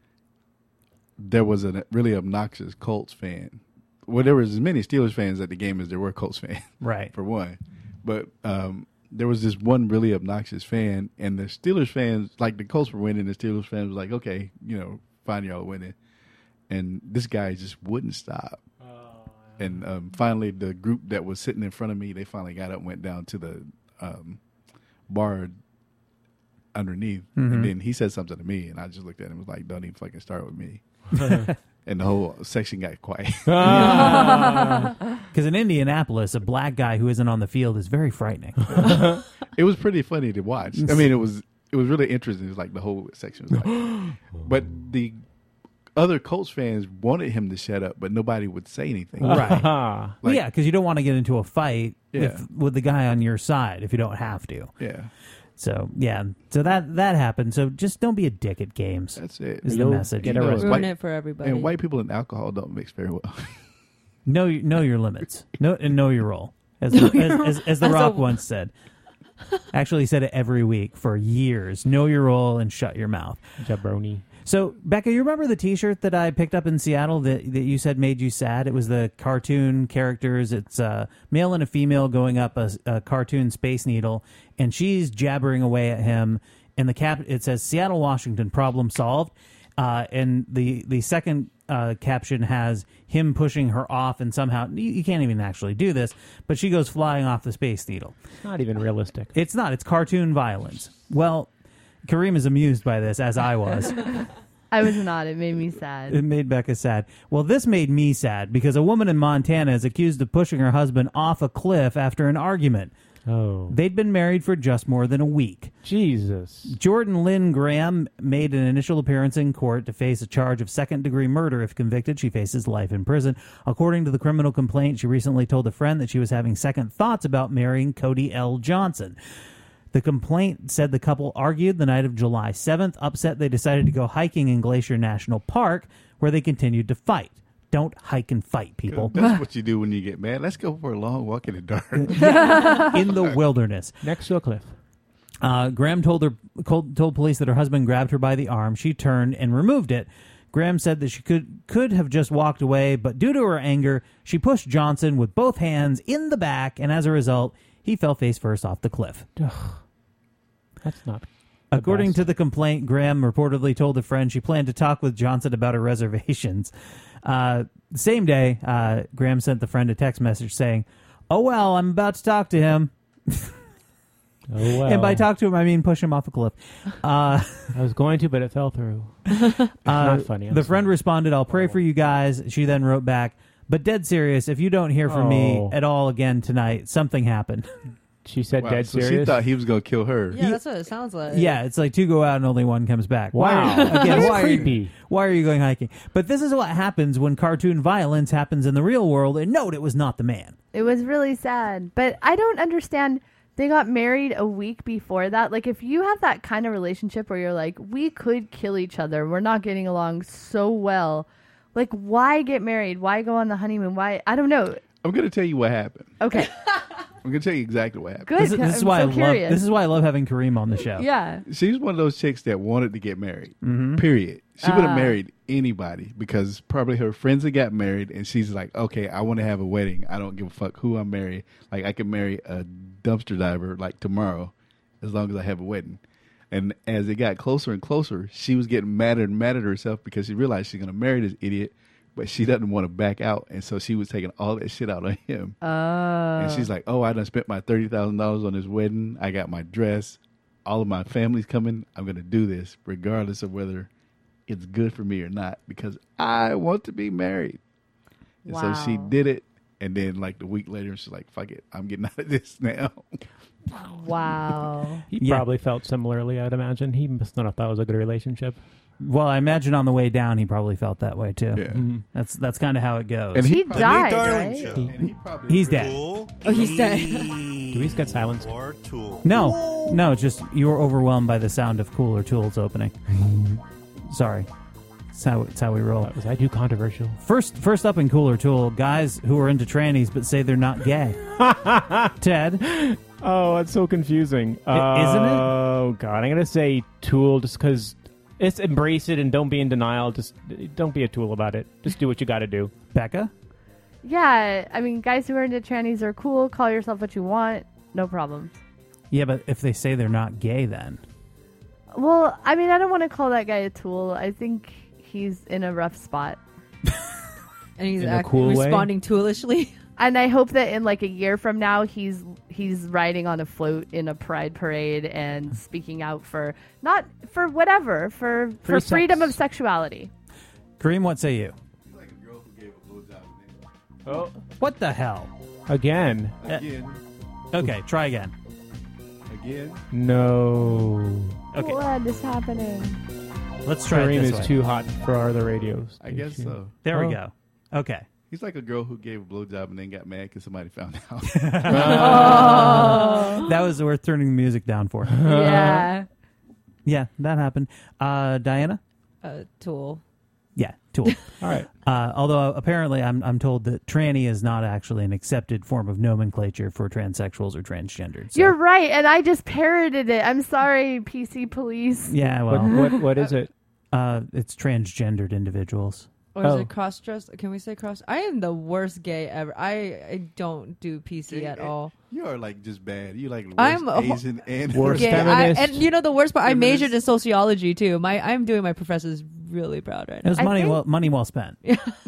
there was a really obnoxious Colts fan. Well, there was as many Steelers fans at the game as there were Colts fans, right. for one. But um, there was this one really obnoxious fan, and the Steelers fans, like the Colts were winning, the Steelers fans was like, okay, you know, fine, y'all are winning. And this guy just wouldn't stop. And um, finally, the group that was sitting in front of me, they finally got up and went down to the um, bar underneath. Mm-hmm. And then he said something to me, and I just looked at him and was like, don't even fucking start with me. And the whole section got quiet. Because in Indianapolis, a black guy who isn't on the field is very frightening. It was pretty funny to watch. I mean, it was it was really interesting. It was like the whole section was like, but the other Colts fans wanted him to shut up, but nobody would say anything. Right. Ah. Well, Like- yeah, because you don't want to get into a fight Yeah. if, with the guy on your side if you don't have to. Yeah, So, yeah. So that that happened. So just don't be a dick at games. that's it. Is the You'll message. get You know, arrested. Ruin white- it for everybody. And white people and alcohol don't mix very well. Know know your limits. Know and know your role. As as, as, as the As a- Rock once said. Actually, he said it every week for years. Know your role and shut your mouth. Jabroni. So, Becca, you remember the T-shirt that I picked up in Seattle that that you said made you sad? It was the cartoon characters. It's a male and a female going up a, a cartoon Space Needle, and she's jabbering away at him. And the cap it says Seattle, Washington, problem solved. Uh, and the the second uh, caption has him pushing her off, and somehow you, you can't even actually do this, but she goes flying off the Space Needle. It's not even realistic. It's not. It's cartoon violence. Well, Kareem is amused by this, as I was. I was not. It made me sad. It made Becca sad. Well, this made me sad because a woman in Montana is accused of pushing her husband off a cliff after an argument. Oh. They'd been married for just more than a week. Jesus. Jordan Lynn Graham made an initial appearance in court to face a charge of second-degree murder. If convicted, she faces life in prison. According to the criminal complaint, she recently told a friend that she was having second thoughts about marrying Cody L. Johnson. The complaint said the couple argued the night of July seventh. Upset, they decided to go hiking in Glacier National Park, where they continued to fight. Don't hike and fight, people. That's what you do when you get mad. Let's go for a long walk in the dark. In the wilderness. Next to a cliff. Uh, Graham told her told, told police that her husband grabbed her by the arm. She turned and removed it. Graham said that she could could have just walked away, but due to her anger, she pushed Johnson with both hands in the back, and as a result, he fell face first off the cliff. Ugh. That's not. the According best. to the complaint, Graham reportedly told a friend she planned to talk with Johnson about her reservations. Uh, the same day, uh, Graham sent the friend a text message saying, "Oh well, I'm about to talk to him." Oh, well. And by talk to him, I mean push him off a cliff. Uh, I was going to, but it fell through. It's uh, not funny. I'm the friend sorry. responded, "I'll pray for you guys." She then wrote back, "But dead serious, if you don't hear from me Oh. at all again tonight, something happened." She said Wow, dead so serious. she thought he was going to kill her. yeah, that's what it sounds like. Yeah, it's like two go out and only one comes back. Wow. Why, again, That's why Are you, creepy. why are you going hiking? But this is what happens when cartoon violence happens in the real world. And note, it was not the man. It was really sad. But I don't understand. They got married a week before that. Like, if you have that kind of relationship where you're like, we could kill each other, we're not getting along so well. Like, why get married? Why go on the honeymoon? Why? I don't know. I'm going to tell you what happened. Okay. I'm going to tell you exactly what happened. Good. This, is- this is I'm why so I love. curious. This is why I love having Kareem on the show. Yeah. She's one of those chicks that wanted to get married. Mm-hmm. Period. She would have Ah. married anybody because probably her friends had got married, and she's like, "Okay, I want to have a wedding. I don't give a fuck who I'm marrying. Like, I can marry a dumpster diver like tomorrow, as long as I have a wedding." And as it got closer and closer, she was getting madder and madder at herself because she realized she's going to marry this idiot, but she doesn't want to back out, and so she was taking all that shit out on him. Oh. And she's like, "Oh, I done spent my thirty thousand dollars on this wedding. I got my dress. All of my family's coming. I'm going to do this regardless of whether it's good for me or not because I want to be married." And so she Wow. did it. And then like the week later, she's like, "Fuck it. I'm getting out of this now." Wow. He Yeah. probably felt similarly, I'd imagine. He must not have thought it was a good relationship. Well, I imagine on the way down, he probably felt that way too. Yeah. Mhm. That's that's kind of how it goes. And He probably- died, Nate Darling right? Show. He- And he probably he's dead. Tool. Oh, he's dead. Do we get silence? Or Tool. No, no, it's just you were overwhelmed by the sound of Cooler Tools opening. Sorry. It's how, it's how we roll. Uh, was I too controversial? First first up in Cooler Tool, guys who are into trannies but say they're not gay. Ted, Oh, it's so confusing. I- isn't it? Oh, God. I'm going to say Tool just because it's embrace it and don't be in denial. Just don't be a tool about it. Just do what you got to do. Becca? Yeah. I mean, guys who are into trannies are cool. Call yourself what you want. No problem. Yeah, but if they say they're not gay then. Well, I mean, I don't want to call that guy a tool. I think he's in a rough spot. And he's In a act- cool way? responding toolishly. And I hope that in like a year from now, he's he's riding on a float in a pride parade and speaking out for not for whatever for for Free sex. freedom of sexuality. Kareem, what say you? He's like a girl who gave a blowjob. Oh, What the hell? again? Again, Okay, try again. again. No. Okay, What is happening? let's try it Kareem this is way. too hot for our other radios. I guess so. There Oh. we go. Okay. He's like a girl who gave a blowjob and then got mad because somebody found out. That was worth turning the music down for. Yeah. Yeah, that happened. Uh, Diana? Uh, tool. Yeah, Tool. All right. Uh, although apparently I'm I'm told that tranny is not actually an accepted form of nomenclature for transsexuals or transgendered. So. You're right, and I just parroted it. I'm sorry, P C police. Yeah, What, well, what what is it? uh, it's transgendered individuals. Or is Oh. it cross dress? Can we say cross? I am the worst gay ever. I, I don't do P C at all. You are like just bad. You like worst I'm a ho- Asian and Worst Gay. I, feminist. and you know the worst part, I Feminist. majored in sociology too. My I'm doing my professors really proud right It now. was I money think- well money well spent.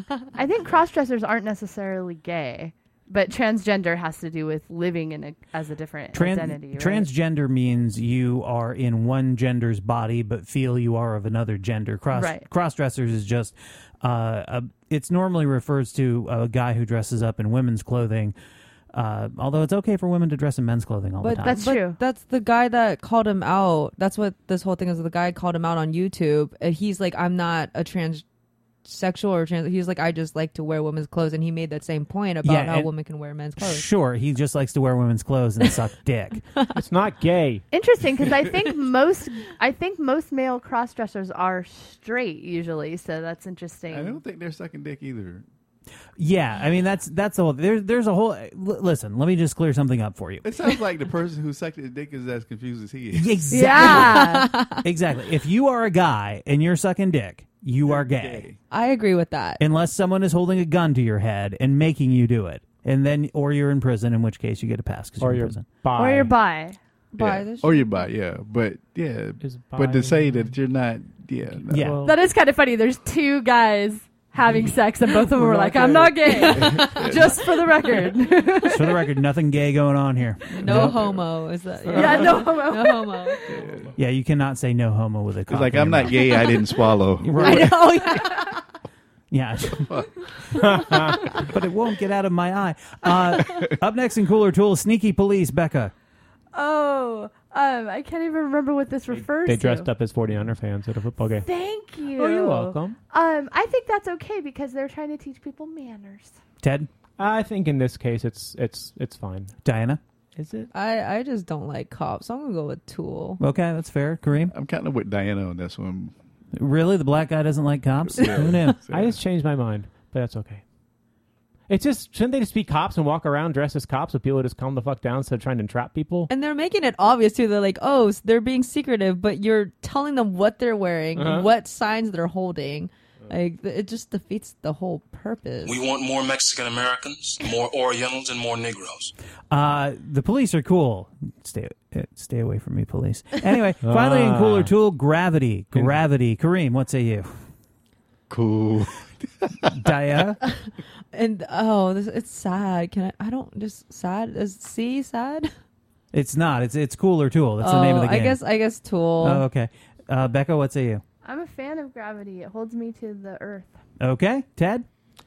I think cross-dressers aren't necessarily gay, but transgender has to do with living in a, as a different Tran- identity. Right? Transgender means you are in one gender's body but feel you are of another gender. Cross Right. cross-dressers is just uh, a, it's normally refers to a guy who dresses up in women's clothing. Uh, although it's okay for women to dress in men's clothing all But the time. That's but true. That's the guy that called him out. That's what this whole thing is. The guy called him out on YouTube, and he's like, "I'm not a transsexual or trans." He's like, "I just like to wear women's clothes," and he made that same point about Yeah, how and- women can wear men's clothes. Sure, he just likes to wear women's clothes and suck dick. It's not gay. Interesting, because I think most I think most male cross-dressers are straight usually, so that's interesting. I don't think they're sucking dick either. Yeah, I mean that's that's the whole. There's there's a whole. L- listen, let me just clear something up for you. It sounds like the person who sucked his dick is as confused as he is. Exactly. Yeah. Exactly. If you are a guy and you're sucking dick, you are gay. I agree with that. Unless someone is holding a gun to your head and making you do it, and then or you're in prison, in which case you get a pass because Or you're in you're prison. bi. Or you're bi. Bi, Yeah. that's Or you buy, yeah. But yeah. Is But bi- to say that you're not, yeah. No. Yeah. Well, That is kind of funny. There's two guys having sex, and both of them We're were not like, "I'm not gay." Just for the record. Just for the record, nothing gay going on here. no homo. Is that? yeah, no homo. no homo. Yeah, you cannot say no homo with a cock It's like, in I'm your not mouth. gay, I didn't swallow. Right. Oh yeah. Yeah. But it won't get out of my eye. Uh, up next in Cooler Tool, Sneaky Police, Becca. Oh, um, I can't even remember what this refers They to. dressed up as forty-niner fans at a football game. Thank you. Oh, you're welcome. Um, I think that's okay because they're trying to teach people manners. Ted, I think in this case, it's it's it's fine. Diana. Is it? I I just don't like cops. So I'm gonna go with Tool. Okay, that's fair. Kareem. I'm kind of with Diana on this one. Really? The black guy doesn't like cops? Who knew? I just changed my mind, but that's okay. It's just shouldn't they just be cops and walk around dressed as cops so people just calm the fuck down instead of trying to entrap people? And they're making it obvious too. They're like, oh, s- they're being secretive, but you're telling them what they're wearing, Uh-huh. what signs they're holding. Like th- it just defeats the whole purpose. We want more Mexican Americans, more Orientals, and more Negroes. Uh, the police are cool. Stay uh, stay away from me, police. Anyway, finally in Cooler Tool, Gravity. Gravity. Kareem, what say you? Cool. Diana? And oh, this, it's sad. Can I? I don't just sad. Is C sad? It's not. It's it's Cooler Tool. That's the oh, name of the I game. guess I guess Tool. Oh, okay. Uh, Becca, what say you? I'm a fan of gravity. It holds me to the earth. Okay. Ted?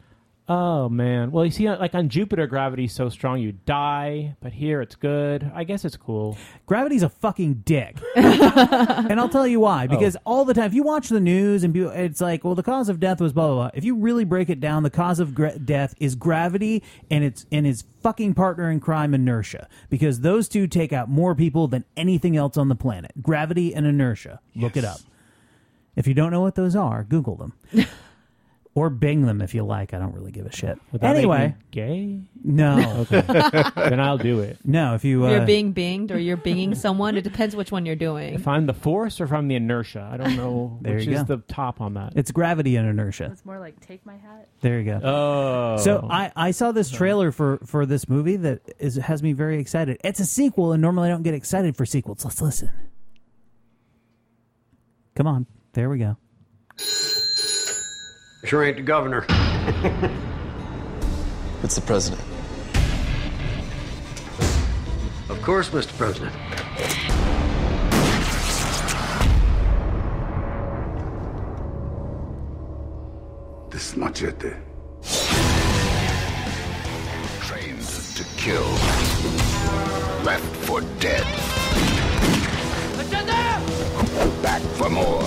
Oh man. Well, you see, like on Jupiter, gravity's so strong you die, but here it's good. I guess it's cool. Gravity's a fucking dick. And I'll tell you why. Because all the time, if you watch the news and people, it's like, well, the cause of death was blah, blah, blah. If you really break it down, the cause of gra- death is gravity and its and his fucking partner in crime, inertia. Because those two take out more people than anything else on the planet. Gravity and inertia. Look it up. If you don't know what those are, Google them. Or Bing them if you like. I don't really give a shit. Would that make Anyway, me gay? no. Okay. Then I'll do it. No, if you... Uh, You're being binged or you're binging someone. It depends which one you're doing. If I'm the force or if I'm the inertia, I don't know There which you is go. the top on that. it's gravity and inertia. It's more like take my hat. There you go. Oh. So I, I saw this trailer for, for this movie that is has me very excited. It's a sequel, and normally I don't get excited for sequels. Let's listen. Come on. There we go. Sure ain't the governor. It's the president. Of course, Mister President. This is Machete. Trained to kill. Left for dead. Back for more.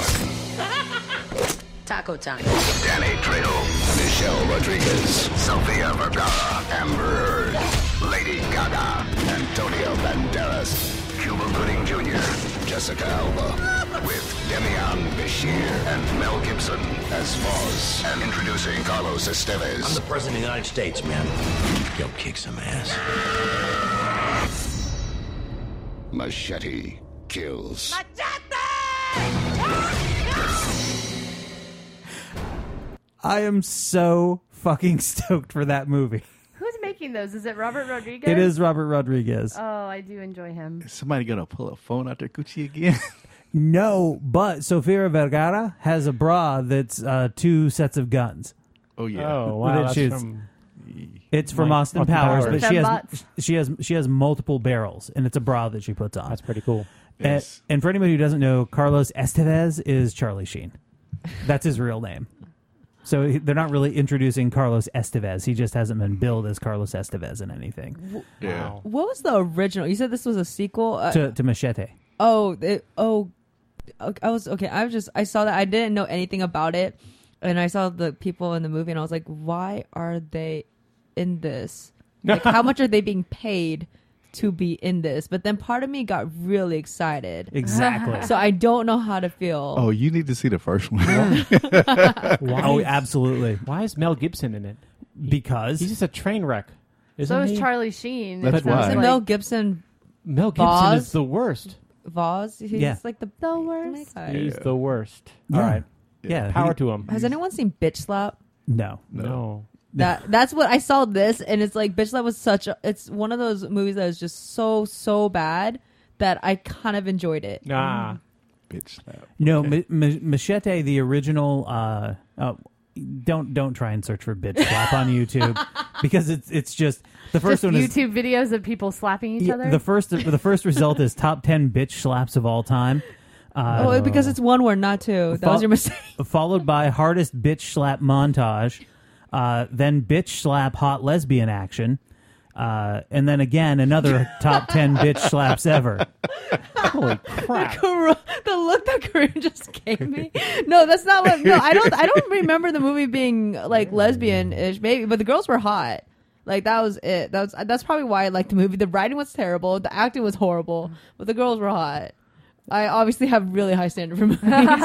Taco time. Danny Trejo, Michelle Rodriguez, Sofia Vergara, Amber Heard, Lady Gaga, Antonio Banderas, Cuba Gooding Junior, Jessica Alba, with Demian Bashir and Mel Gibson as Foz. And introducing Carlos Estevez. I'm the President of the United States, man. Go kick some ass. Machete kills. I am so fucking stoked for that movie. Who's making those? Is it Robert Rodriguez? It is Robert Rodriguez. Oh, I do enjoy him. Is somebody gonna pull a phone out their coochie again? No, but Sofia Vergara has a bra that's uh, two sets of guns. Oh yeah. Oh wow, That that's shoots- from It's from Like Austin Austin Powers, Powers. but she Them has butts. she has she has multiple barrels, and it's a bra that she puts on. That's pretty cool. Yes. And, and for anybody who doesn't know, Carlos Estevez is Charlie Sheen. That's his real name. So he- they're not really introducing Carlos Estevez. He just hasn't been billed as Carlos Estevez in anything. Yeah. Wow. What was the original? You said this was a sequel. Uh, To, to Machete. oh, it, oh, okay, I was okay. I was just I saw that I didn't know anything about it, and I saw the people in the movie, and I was like, why are they in this? Like, how much are they being paid to be in this? But then part of me got really excited. Exactly. So I don't know how to feel. Oh, you need to see the first one. Why Oh, is- absolutely. Why is Mel Gibson in it? Because He's just a train wreck. Isn't So is he? Charlie Sheen. That's It sounds why. Isn't like- Mel Gibson Mel Gibson Boz? is the worst. Voz? He's Yeah. like the The worst. guy. He's the worst. Yeah. All right. yeah, Power he- to him. Has anyone seen Bitch Slap? no. No. That that's what I saw this, and it's like Bitch Slap was such a, it's one of those movies that is just so so bad that I kind of enjoyed it. Ah. Bitch slap. No, Okay. Ma- Ma- Machete, the original. Uh, oh, don't don't try and search for bitch slap on YouTube because it's it's just the first Just one is YouTube videos of people slapping each yeah, other. the first the first result is top ten bitch slaps of all time. Uh, Oh, because it's one word, not two. That Fol- was your mistake. Followed by hardest bitch slap montage, uh, then bitch slap hot lesbian action, uh, and then again another top ten bitch slaps ever. Holy crap. Kar- the look that Kareem just gave me. No, that's not what. No, I don't. I don't remember the movie being like lesbian-ish, maybe, but the girls were hot. Like that was it. That was that's probably why I liked the movie. The writing was terrible, the acting was horrible, but the girls were hot. I obviously have really high standard for movies.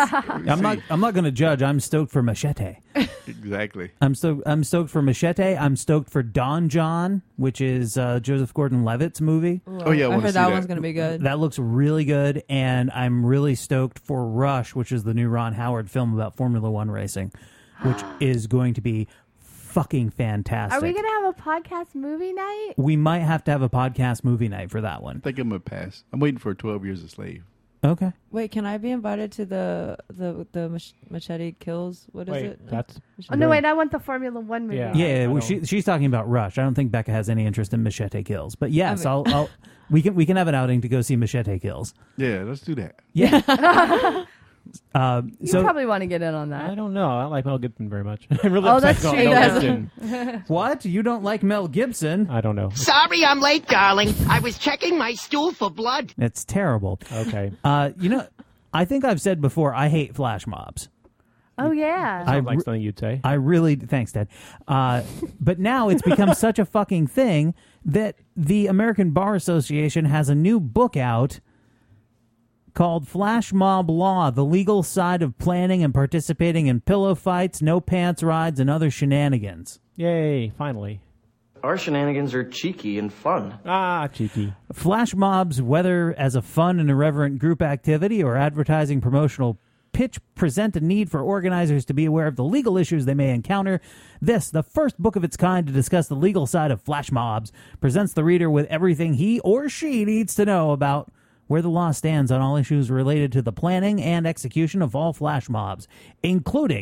I'm not. I'm not going to judge. I'm stoked for Machete. Exactly. I'm stoked. I'm stoked for Machete. I'm stoked for Don John, which is uh, Joseph Gordon-Levitt's movie. Oh yeah, I, I wanna heard see that, that one's gonna be good. That looks really good, and I'm really stoked for Rush, which is the new Ron Howard film about Formula One racing, which is going to be fucking fantastic. Are we going to have a podcast movie night? We might have to have a podcast movie night for that I one. think I'm gonna pass. I'm waiting for twelve Years a Slave. Okay. Wait, can I be invited to the the the mach- Machete Kills? What is Wait, it? that's Oh, no, wait, I want the Formula One movie. Yeah. Yeah, I well, don't- she, she's talking about Rush. I don't think Becca has any interest in Machete Kills, but yes, I I'll, I'll. We can we can have an outing to go see Machete Kills. Yeah, let's do that. Yeah. uh, You so probably want to get in on I that. don't know. I like Mel Gibson very much. I'm really Oh, upset that's about true. Mel He Gibson. what? You don't like Mel Gibson? I don't know. Sorry I'm late, darling. I was checking my stool for blood. It's terrible. Okay. Uh, you know, I think I've said before I hate flash mobs. Oh, yeah. I Sounds like re- something you'd say. I really thanks, Dad. Uh, but now it's become such a fucking thing that the American Bar Association has a new book out called Flash Mob Law: The Legal Side of Planning and Participating in Pillow Fights, No Pants Rides, and Other Shenanigans. Yay, finally. Our shenanigans are cheeky and fun. Ah, cheeky. Flash mobs, whether as a fun and irreverent group activity or advertising promotional pitch, present a need for organizers to be aware of the legal issues they may encounter. This, the first book of its kind to discuss the legal side of flash mobs, presents the reader with everything he or she needs to know about where the law stands on all issues related to the planning and execution of all flash mobs, including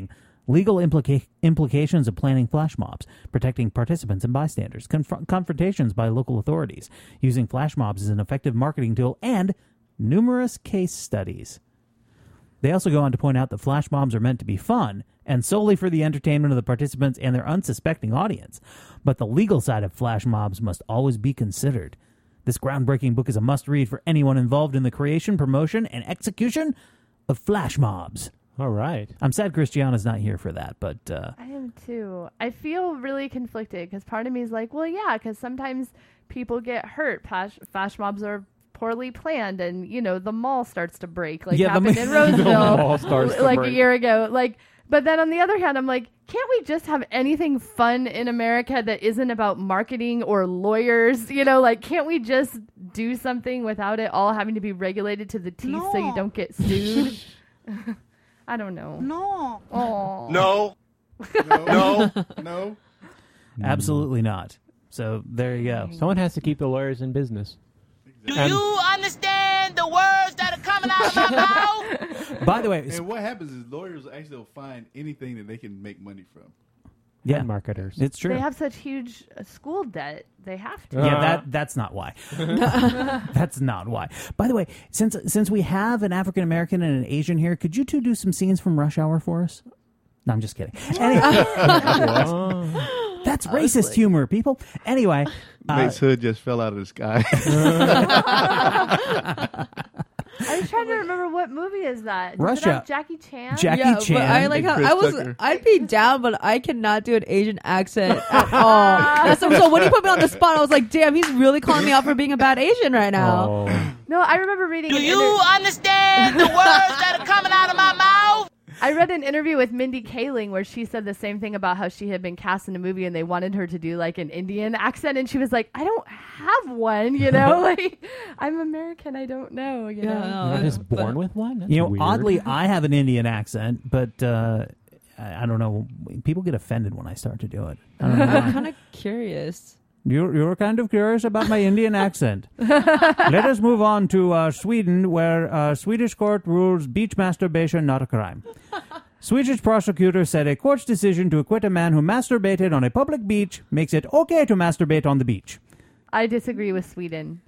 legal implica- implications of planning flash mobs, protecting participants and bystanders, conf- confrontations by local authorities, using flash mobs as an effective marketing tool, and numerous case studies. They also go on to point out that flash mobs are meant to be fun and solely for the entertainment of the participants and their unsuspecting audience. But the legal side of flash mobs must always be considered. This groundbreaking book is a must-read for anyone involved in the creation, promotion, and execution of flash mobs. All right. I'm sad Christiana's not here for that, but... Uh, I am too. I feel really conflicted because part of me is like, well, yeah, because sometimes people get hurt. Flash, flash mobs are poorly planned, and, you know, the mall starts to break, like Yeah, the happened ma- in Roseville mall starts to like break. a year ago. Like, but then on the other hand, I'm like, can't we just have anything fun in America that isn't about marketing or lawyers? You know, like, can't we just do something without it all having to be regulated to the teeth so you don't get sued? I don't know. No. Oh. No. No. No. Absolutely not. So there you go. Someone has to keep the lawyers in business. Do And- you understand the words that are coming out of my mouth? By the way, And what happens is lawyers actually will find anything that they can make money from. yeah, And marketers. it's true. They have such huge uh, school debt. They have to. Yeah, Uh. that that's not why. That's not why. By the way, since since we have an African American and an Asian here, could you two do some scenes from Rush Hour for us? No, I'm just kidding. Anyway, that's racist humor, people. Anyway, uh, Nate's hood just fell out of the sky. I was trying to remember what movie is that. Does Rush it have Hour. Jackie Chan? Jackie yeah, Chan but I like and how Chris I was. Tucker. I'd be down, but I cannot do an Asian accent at all. so, so when you put me on the spot, I was like, "Damn, he's really calling me out for being a bad Asian right now." Oh. No, I remember reading. Do an you inter- understand the words that are coming out of my mouth? I read an interview with Mindy Kaling where she said the same thing about how she had been cast in a movie and they wanted her to do like an Indian accent, and she was like, "I don't have one, you know, like I'm American, I don't know, you Yeah, know." no, You're not just but- born with one? That's you know, weird. oddly, I have an Indian accent, but uh, I, I don't know. People get offended when I start to do it. I don't know why. I'm kind of curious. You're, you're kind of curious about my Indian accent. Let us move on to uh, Sweden, where uh, Swedish court rules beach masturbation not a crime. Swedish prosecutor said a court's decision to acquit a man who masturbated on a public beach makes it okay to masturbate on the beach. I disagree with Sweden.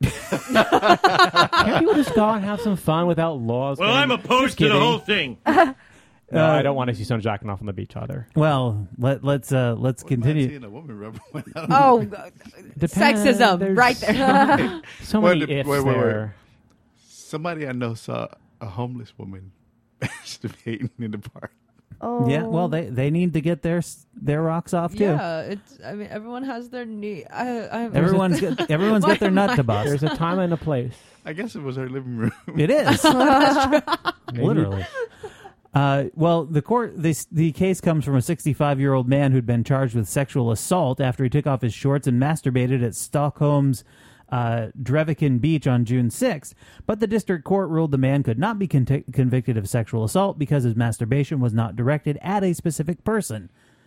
Can't people just go out and have some fun without laws? Well, going- I'm opposed Just to the kidding. whole thing. No, Uh, I don't want to see someone jacking off on the beach either. Well, let, let's uh, let's continue. Seeing a woman rub one out. Oh, Depends. sexism There's right there. So Wait, many ifs wait, wait, wait. there. Somebody I know saw a homeless woman masturbating in the park. Oh, Yeah, well, they, they need to get their s- their rocks off too. Yeah, it's. I mean, everyone has their knee. I, I, Everyone's got, everyone's got their Why nut am to I- bust. There's a time and a place. I guess it was her living room. It is. Maybe. Literally. Uh, well, the court this the case comes from a sixty-five-year-old man who'd been charged with sexual assault after he took off his shorts and masturbated at Stockholm's uh, Dreviken Beach on June sixth. But the district court ruled the man could not be con- convicted of sexual assault because his masturbation was not directed at a specific person.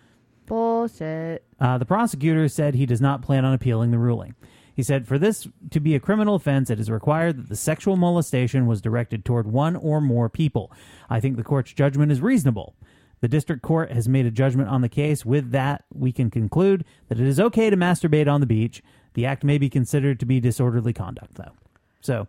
bullshit. Uh, the prosecutor said he does not plan on appealing the ruling. He said, for this to be a criminal offense, it is required that the sexual molestation was directed toward one or more people. I think the court's judgment is reasonable. The district court has made a judgment on the case. With that, we can conclude that it is okay to masturbate on the beach. The act may be considered to be disorderly conduct, though. So,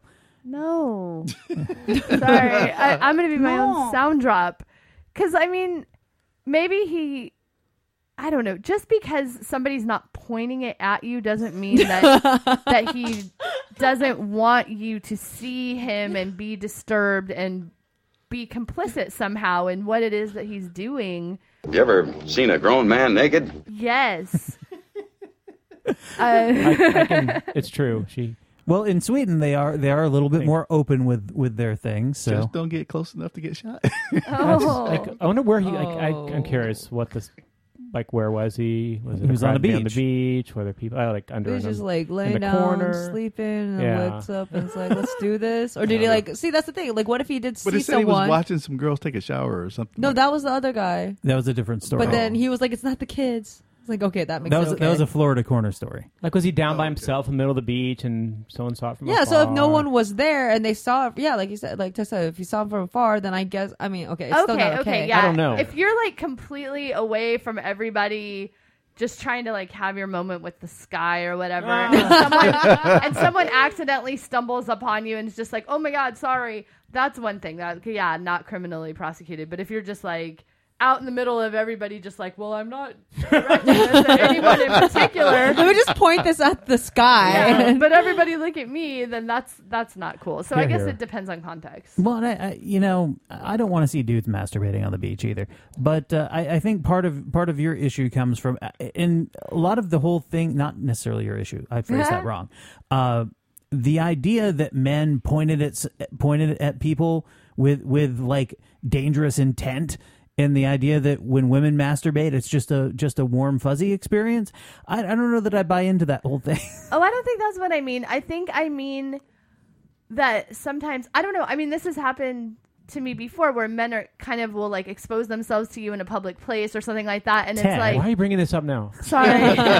No. Sorry. I, I'm going to be my No. own sound drop. Because, I mean, maybe he, I don't know, just because somebody's not pointing it at you doesn't mean that that he doesn't want you to see him and be disturbed and be complicit somehow in what it is that he's doing. You ever seen a grown man naked? Yes. uh, I, I can, it's true. She. well, in Sweden, they are they are a little bit more open with, with their things. So Just don't get close enough to get shot. oh. Like, I wonder where he. Like, I, Oh. I'm curious what this. Like, where was he? Was it He was on the crowd on the beach. beach? Were there people? I like under. He's in just the- like laying the down, corner. sleeping, and Yeah. wakes up and it's like, let's do this. Or did he like see? That's the thing. Like, what if he did But see he said he was someone? watching some girls take a shower or something. No, like that was the other guy. that was a different story. But then he was like, it's not the kids. It's like, okay, that makes That was it okay. that was a Florida corner story. Like, was he down by himself in the middle of the beach and someone saw it from Yeah, afar? so if no one was there and they saw it, yeah, like you said, like Tessa, if you saw him from afar, then I guess, I mean, okay, it's still Okay, not okay. okay, yeah. I don't know. If you're like completely away from everybody, just trying to like have your moment with the sky or whatever, and, someone, and someone accidentally stumbles upon you and is just like, "Oh my God, sorry." That's one thing that, yeah, not criminally prosecuted. But if you're just like out in the middle of everybody, just like, well, I'm not directing this at anyone in particular. Let me just point this at the sky. Yeah, but everybody look at me, then that's that's not cool. So Here, I guess here. it depends on context. Well, and I, I, you know, I don't want to see dudes masturbating on the beach either. But uh, I, I think part of part of your issue comes from, in a lot of the whole thing, not necessarily your issue. I phrased that wrong. Uh, the idea that men pointed at pointed at people with with like dangerous intent. And the idea that when women masturbate, it's just a just a warm, fuzzy experience. I, I don't know that I buy into that whole thing. Oh, I don't think that's what I mean. I think I mean that sometimes, I don't know. I mean, this has happened to me before where men are kind of will like expose themselves to you in a public place or something like that. And Ted, it's like, why are you bringing this up now? sorry.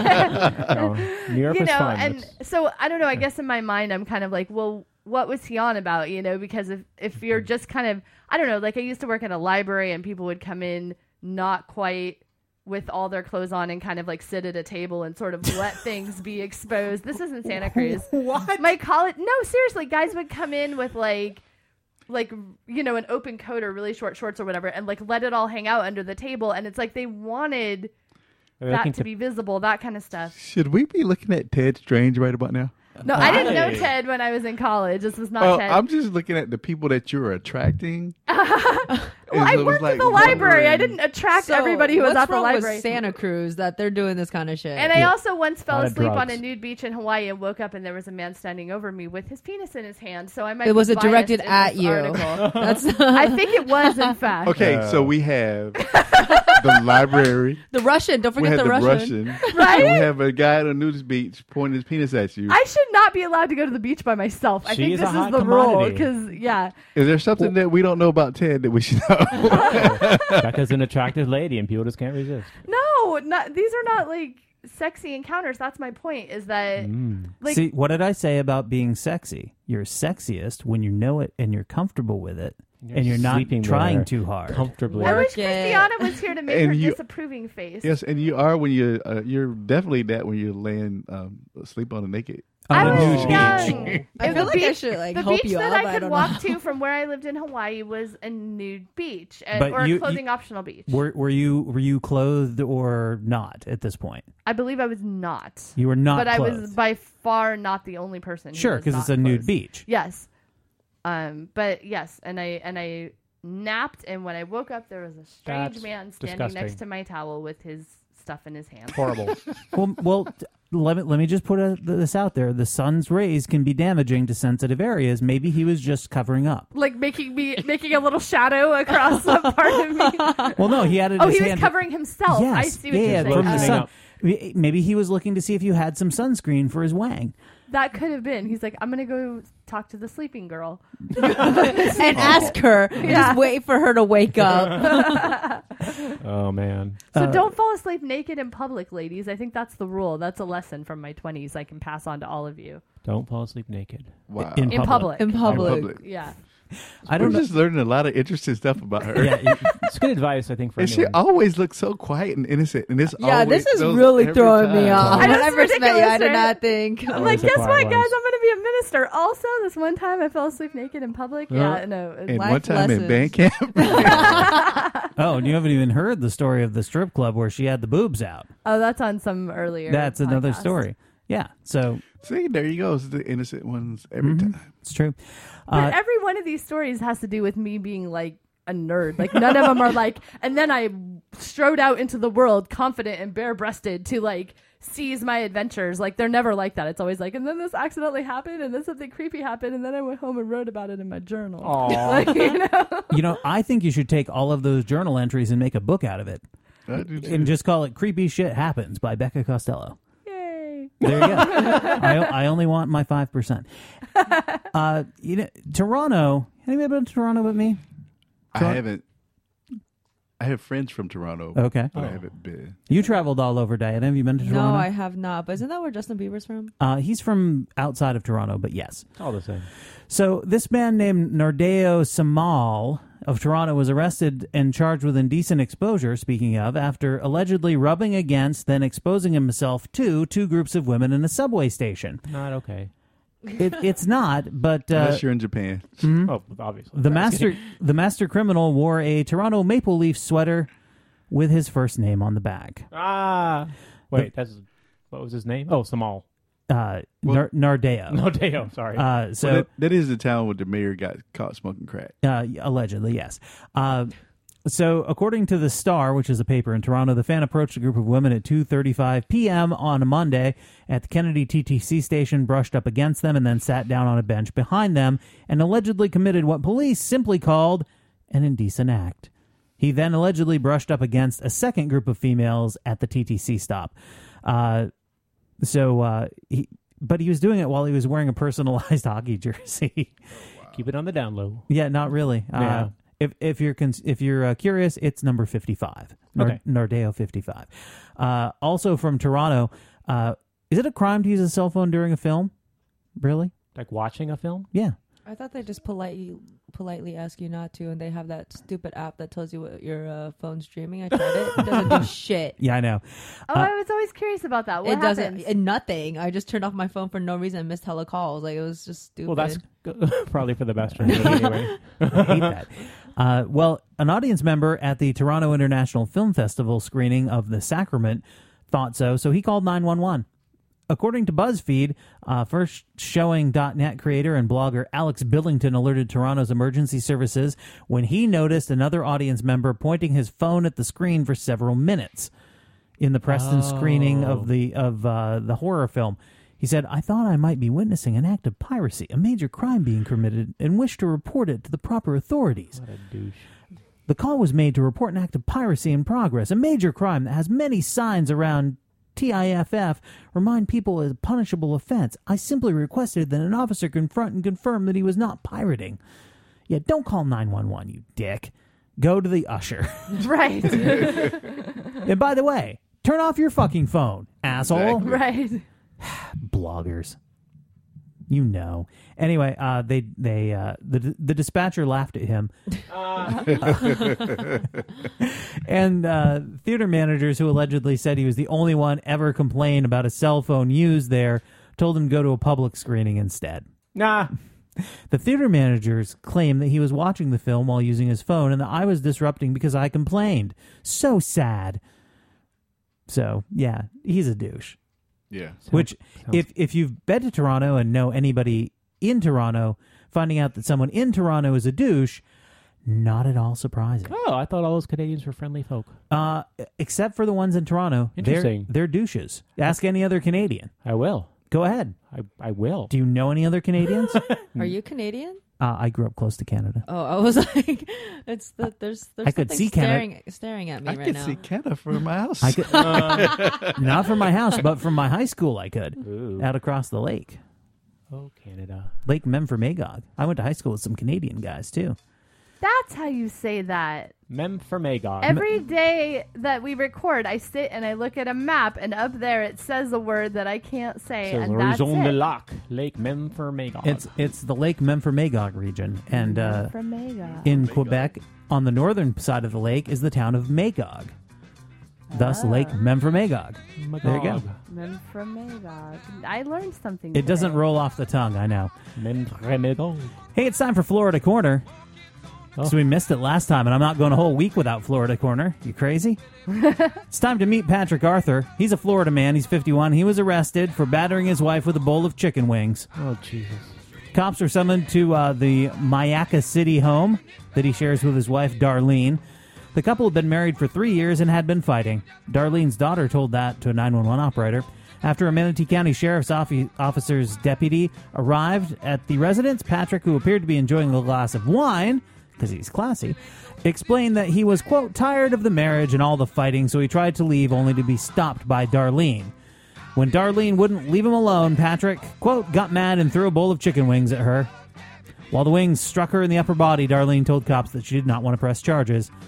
No, New York you was know, fun. and but- so I don't know. I guess in my mind, I'm kind of like, well, what was he on about? You know, because if, if you're just kind of, I don't know, like I used to work at a library and people would come in not quite with all their clothes on and kind of like sit at a table and sort of let things be exposed. This isn't Santa Cruz. What? My college, no, seriously, guys would come in with like, like, you know, an open coat or really short shorts or whatever and like let it all hang out under the table. And it's like they wanted They're that looking to to- be visible, that kind of stuff. Should we be looking at Ted Strange right about now? No, I didn't know Why? Ted when I was in college. This was not Oh, Ted. I'm just looking at the people that you're attracting. Well, I worked at the library. I didn't attract So everybody who was what's at the wrong library. with Santa Cruz that they're doing this kind of shit? And I also once fell Lot of asleep on drugs. a nude beach in Hawaii and woke up and there was a man standing over me with his penis in his hand. So I might. It was be it directed biased in at this you. article. That's I think it was, in fact. Okay, so we have the library. the Russian. Don't We forget have the, the Russian. Russian. Right? And we have a guy at a nudist beach pointing his penis at you. I should not be allowed to go to the beach by myself. I She think is this a is hot the rule commodity. because yeah. Is there something that we don't know about Ted that we should know? Becca's an attractive lady, and people just can't resist. No, not these are not like sexy encounters. That's my point. Is that Mm. like See, what did I say about being sexy? You're sexiest when you know it and you're comfortable with it, You're and you're not sleeping trying there too hard. comfortably. I wish Work it. Christiana was here to make And her you- disapproving face. Yes, and you are when you uh, you're definitely that when you're laying um, asleep on a naked. On I a was nude beach. young. I The feel like I beach- should, like, the help beach you that out, but I I could don't walk know. to from where I lived in Hawaii was a nude beach, and, But or a you- you- clothing optional beach. Were were you were you clothed or not at this point? I believe I was not. You were not but I was clothed. by far not the only person. who Sure, was because it's not a nude clothed. beach. Yes. Um. But yes, and I and I napped, and when I woke up, there was a strange That's man standing disgusting. next to my towel with his stuff in his hand. Horrible. well, well, t- let me let me just put a, this out there. The sun's rays can be damaging to sensitive areas. Maybe he was just covering up. Like making me making a little shadow across some part of me. Well, no, he had it. Oh, his he was hand- covering himself. Yes, I see what yeah, you're yeah, saying. from the Uh, sun. Maybe he was looking to see if you had some sunscreen for his wang. That could have been. He's like, I'm gonna go talk to the sleeping girl and ask her. Yeah. Just wait for her to wake up. Oh man. So Uh, don't fall asleep naked in public, ladies. I think that's the rule. That's a lesson from my twenties I can pass on to all of you. Don't fall asleep naked. Wow. In In public. In public. In public. Yeah. I don't We're know. just learning a lot of interesting stuff about her. Yeah, it- it's good advice, I think, for And she anyone. always looks so quiet and innocent. And this Yeah, always, this is those really every throwing me time. off. I know, When I it's first met you, I ridiculous, did right? not think. I'm Always like, the guess quiet what, guys? ones. I'm going to be a minister. Also, this one time I fell asleep naked in public. Yeah. Yeah, no. it- And Life one time lessons. in band camp. Oh, and you haven't even heard the story of the strip club where she had the boobs out. Oh, that's on some earlier. That's another podcast. story. Yeah, so See, there you go. It's the innocent ones every mhm, time. it's true. But Uh, every one of these stories has to do with me being like a nerd. Like none of them are like, and then I strode out into the world confident and bare breasted to like seize my adventures. Like they're never like that. It's always like, and then this accidentally happened, and then something creepy happened, and then I went home and wrote about it in my journal. Aw. Like, you know? you know, I think you should take all of those journal entries and make a book out of it, I do too. and just call it "Creepy Shit Happens" by Becca Costello. Yay. There you go. I, I only want my five percent. Uh, you know, Toronto. Anybody been to Toronto with me? I haven't. I have friends from Toronto. Okay. But Oh. I haven't been. You traveled all over, Diana. Have you been to No, Toronto? I have not. But isn't that where Justin Bieber's from? Uh, he's from outside of Toronto, but yes. All the same. So this man named Nordeo Samal of Toronto was arrested and charged with indecent exposure, speaking of, after allegedly rubbing against, then exposing himself to, two groups of women in a subway station. Not okay. It, it's not, but... Uh, Unless you're in Japan. mhm. Oh, obviously. The I was master, kidding. the master criminal wore a Toronto Maple Leaf sweater with his first name on the back. Ah. Wait, that's... What was his name? Oh, Samal. Uh, Well- Nar- Nardeo. Nardeo, sorry. Uh, so Well, that, that is the town where the mayor got caught smoking crack. Uh, allegedly, yes. Uh, so, according to the Star, which is a paper in Toronto, the fan approached a group of women at two thirty-five p.m. on a Monday at the Kennedy T T C station, brushed up against them, and then sat down on a bench behind them, and allegedly committed what police simply called an indecent act. He then allegedly brushed up against a second group of females at the T T C stop. Uh, so, uh, he, but he was doing it while he was wearing a personalized hockey jersey. Keep it on the down low. Yeah, not really. Uh, Yeah. If if you're cons- if you're uh, curious, it's number fifty-five. Nor- Okay. Nordeo fifty-five. Uh, also from Toronto, uh, is it a crime to use a cell phone during a film? Really? Like watching a film? Yeah. I thought they just politely politely ask you not to, and they have that stupid app that tells you what your uh, phone's streaming. I tried it; it doesn't do shit. Yeah, I know. Oh, Uh, I was always curious about that. What it doesn't. happens? It, nothing. I just turned off my phone for no reason and missed hella calls. Like it was just stupid. Well, that's probably for the best for me anyway. I hate that. Uh, well, an audience member at the Toronto International Film Festival screening of The Sacrament thought so, so he called nine one one. According to BuzzFeed, uh, first showing dot net creator and blogger Alex Billington alerted Toronto's emergency services when he noticed another audience member pointing his phone at the screen for several minutes in the Preston Oh. screening of the of uh, the horror film. He said, "I thought I might be witnessing an act of piracy, a major crime being committed, and wished to report it to the proper authorities. What a douche. The call was made to report an act of piracy in progress, a major crime that has many signs around T I F F remind people is a punishable offense. I simply requested that an officer confront and confirm that he was not pirating." Yeah, don't call nine one one, you dick. Go to the usher. Right. And by the way, turn off your fucking phone, asshole. Right. Bloggers. You know. Anyway, uh, they they uh, the the dispatcher laughed at him, and uh, theater managers who allegedly said he was the only one ever complained about a cell phone used there told him to go to a public screening instead. Nah. The theater managers claim that he was watching the film while using his phone, and that I was disrupting because I complained. So sad. So yeah, he's a douche. Yeah. Which, sounds- if if you've been to Toronto and know anybody in Toronto, finding out that someone in Toronto is a douche, not at all surprising. Oh, I thought all those Canadians were friendly folk. Uh, except for the ones in Toronto. They're, Interesting. they're douches. Ask any other Canadian. I will. Go ahead. I, I will. Do you know any other Canadians? Are you Canadian? uh, I grew up close to Canada. Oh, I was like, it's the, there's there's I could something see Canada. staring staring at me I right could now. see Canada from my house. I could, not from my house, but from my high school I could. Ooh. Out across the lake. Oh, Canada. Lake Memphremagog. I went to high school with some Canadian guys, too. That's how you say that. Mem for Magog. Every day that we record, I sit and I look at a map, and up there it says a word that I can't say, Says and that's Raison de it. Lac, Lake Mem for Magog. It's it's the Lake Memphremagog region, and uh, From Magog. in Quebec, on the northern side of the lake, is the town of Magog. Thus, Lake Memphremagog. There you go. Mem from Magog. I learned something. It doesn't today. roll off the tongue, I know. Mem for Magog. Hey, it's time for Florida Corner. Oh. So we missed it last time, and I'm not going a whole week without Florida Corner. You crazy? It's time to meet Patrick Arthur. He's a Florida man. He's fifty-one. He was arrested for battering his wife with a bowl of chicken wings. Oh, Jesus. Cops were summoned to uh, the Mayaca City home that he shares with his wife, Darlene. The couple had been married for three years and had been fighting. Darlene's daughter told that to a nine one one operator. After a Manatee County Sheriff's offi- Officer's deputy arrived at the residence, Patrick, who appeared to be enjoying a glass of wine, because he's classy, explained that he was, quote, tired of the marriage and all the fighting, so he tried to leave only to be stopped by Darlene. When Darlene wouldn't leave him alone, Patrick, quote, got mad and threw a bowl of chicken wings at her. While the wings struck her in the upper body, Darlene told cops that she did not want to press charges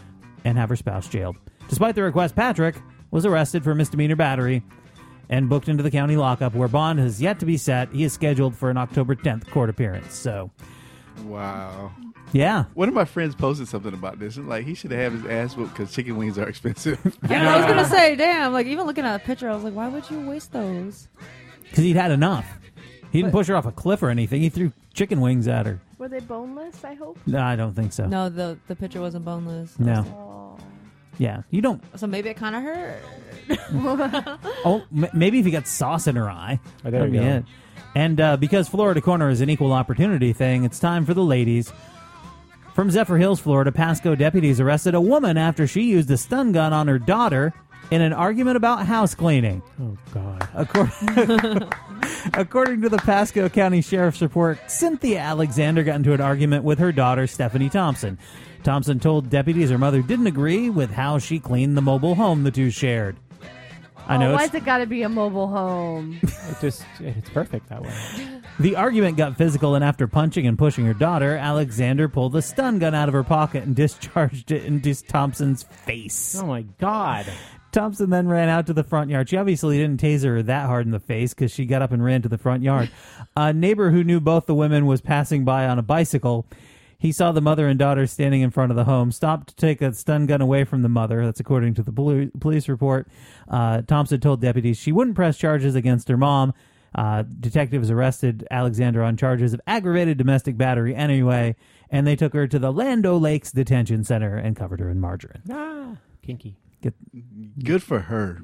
and have her spouse jailed. Despite the request, Patrick was arrested for misdemeanor battery and booked into the county lockup, where bond has yet to be set. He is scheduled for an October tenth court appearance. So, wow. Yeah. One of my friends posted something about this. And like, he should have his ass whooped because chicken wings are expensive. Yeah, I was gonna say, damn. Like, even looking at a picture, I was like, why would you waste those? Because he'd had enough. He didn't But- push her off a cliff or anything. He threw chicken wings at her. Were they boneless, I hope? No, I don't think so. No, the the picture wasn't boneless. No. Oh. Yeah, you don't. So maybe it kind of hurt. Oh, m- maybe if you got sauce in her eye. Oh, there That'd you be go. it. And uh, because Florida Corner is an equal opportunity thing, it's time for the ladies. From Zephyr Hills, Florida, Pasco deputies arrested a woman after she used a stun gun on her daughter in an argument about house cleaning. Oh, God. According, According to the Pasco County Sheriff's report, Cynthia Alexander got into an argument with her daughter, Stephanie Thompson. Thompson told deputies her mother didn't agree with how she cleaned the mobile home the two shared. I Oh, know why's it's- it got to be a mobile home? It just it's perfect that way. The argument got physical, and after punching and pushing her daughter, Alexander pulled a stun gun out of her pocket and discharged it into Thompson's face. Oh, my God. Thompson then ran out to the front yard. She obviously didn't tase her that hard in the face because she got up and ran to the front yard. A neighbor who knew both the women was passing by on a bicycle. He saw the mother and daughter standing in front of the home, stopped to take a stun gun away from the mother. That's according to the poli- police report. Uh, Thompson told deputies she wouldn't press charges against her mom. Uh, detectives arrested Alexander on charges of aggravated domestic battery anyway, and they took her to the Lando Lakes Detention Center and covered her in margarine. Ah, kinky. Get, Good for her.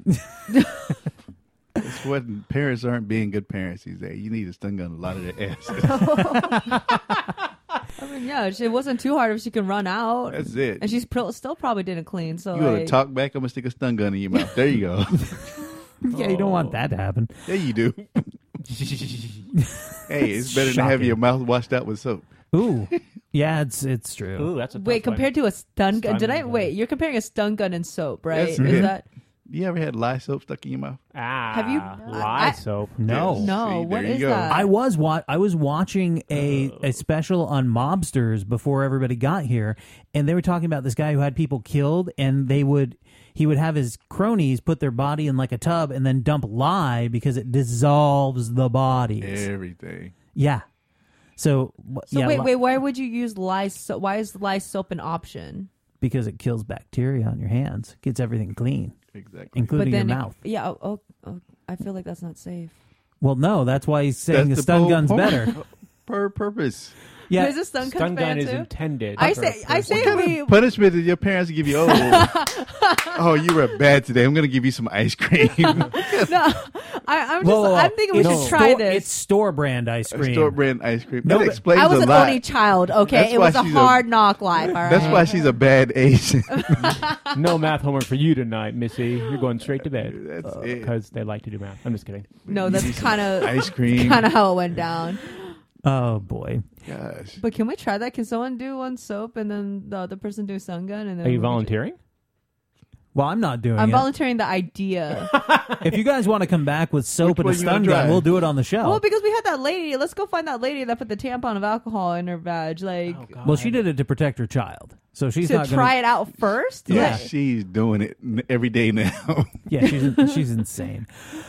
It's what parents aren't being good parents these days. You need a stun gun a lot of their asses. I mean, yeah, it wasn't too hard if she could run out. That's it. And she's pro- still probably didn't clean. So You want to like, talk back? I'm gonna stick a stun gun in your mouth. There you go. Yeah, you don't want that to happen. Yeah, you do. Hey, it's better than have Shocking. your mouth washed out with soap. Ooh, yeah, it's it's true. Ooh, that's a tough wait, compared to a stun gun, Stun did I gun. wait? You're comparing a stun gun and soap, right? That's Is it. that You ever had lye soap stuck in your mouth? Ah, Have you- lye I- soap? No. Yes. no? See, What there you is go. that? I was wa- I was watching a, a special on mobsters before everybody got here, and they were talking about this guy who had people killed, and they would he would have his cronies put their body in like a tub and then dump lye because it dissolves the bodies. Everything. Yeah. So, wh- so yeah, wait, li- wait. Why would you use lye soap? Why is lye soap an option? because it kills bacteria on your hands, gets everything clean, Exactly. including but then your it- mouth. yeah. Oh, oh, oh, I feel like that's not safe. Well, no, that's why he's saying That's the the stun whole gun's point. better. Per purpose. Yeah, Is a stun, Stun gun is too? intended. I for say, a I person. say we. Punishment that your parents give you. Oh, oh, you were bad today. I'm going to give you some ice cream. No, I, I'm just. Whoa, whoa, whoa. I'm thinking we It's should try store- this. It's store brand ice cream. Store brand ice cream. No, that but- explains I was a an lot. only child. Okay, That's it why was a she's a- hard knock life. All right. That's why she's a bad Asian. No math homework for you tonight, Missy. You're going straight to bed That's it. because they like to do math. I'm just kidding. No, that's kind of Ice cream. kind of how it went down. Oh boy. Gosh. But can we try that? Can someone do one soap and then the other person do sun gun? And then Are you we- volunteering? Well, I'm not doing I'm it. volunteering the idea. If you guys want to come back with soap Which and a one you stun gonna gun, try? we'll do it on the show. Well, because we had that lady. Let's go find that lady that put the tampon of alcohol in her badge. Like, Oh, God. Well, she did it to protect her child, so she's to not try gonna. it out first. Yeah, Like, she's doing it n- every day now. Yeah, she's she's insane.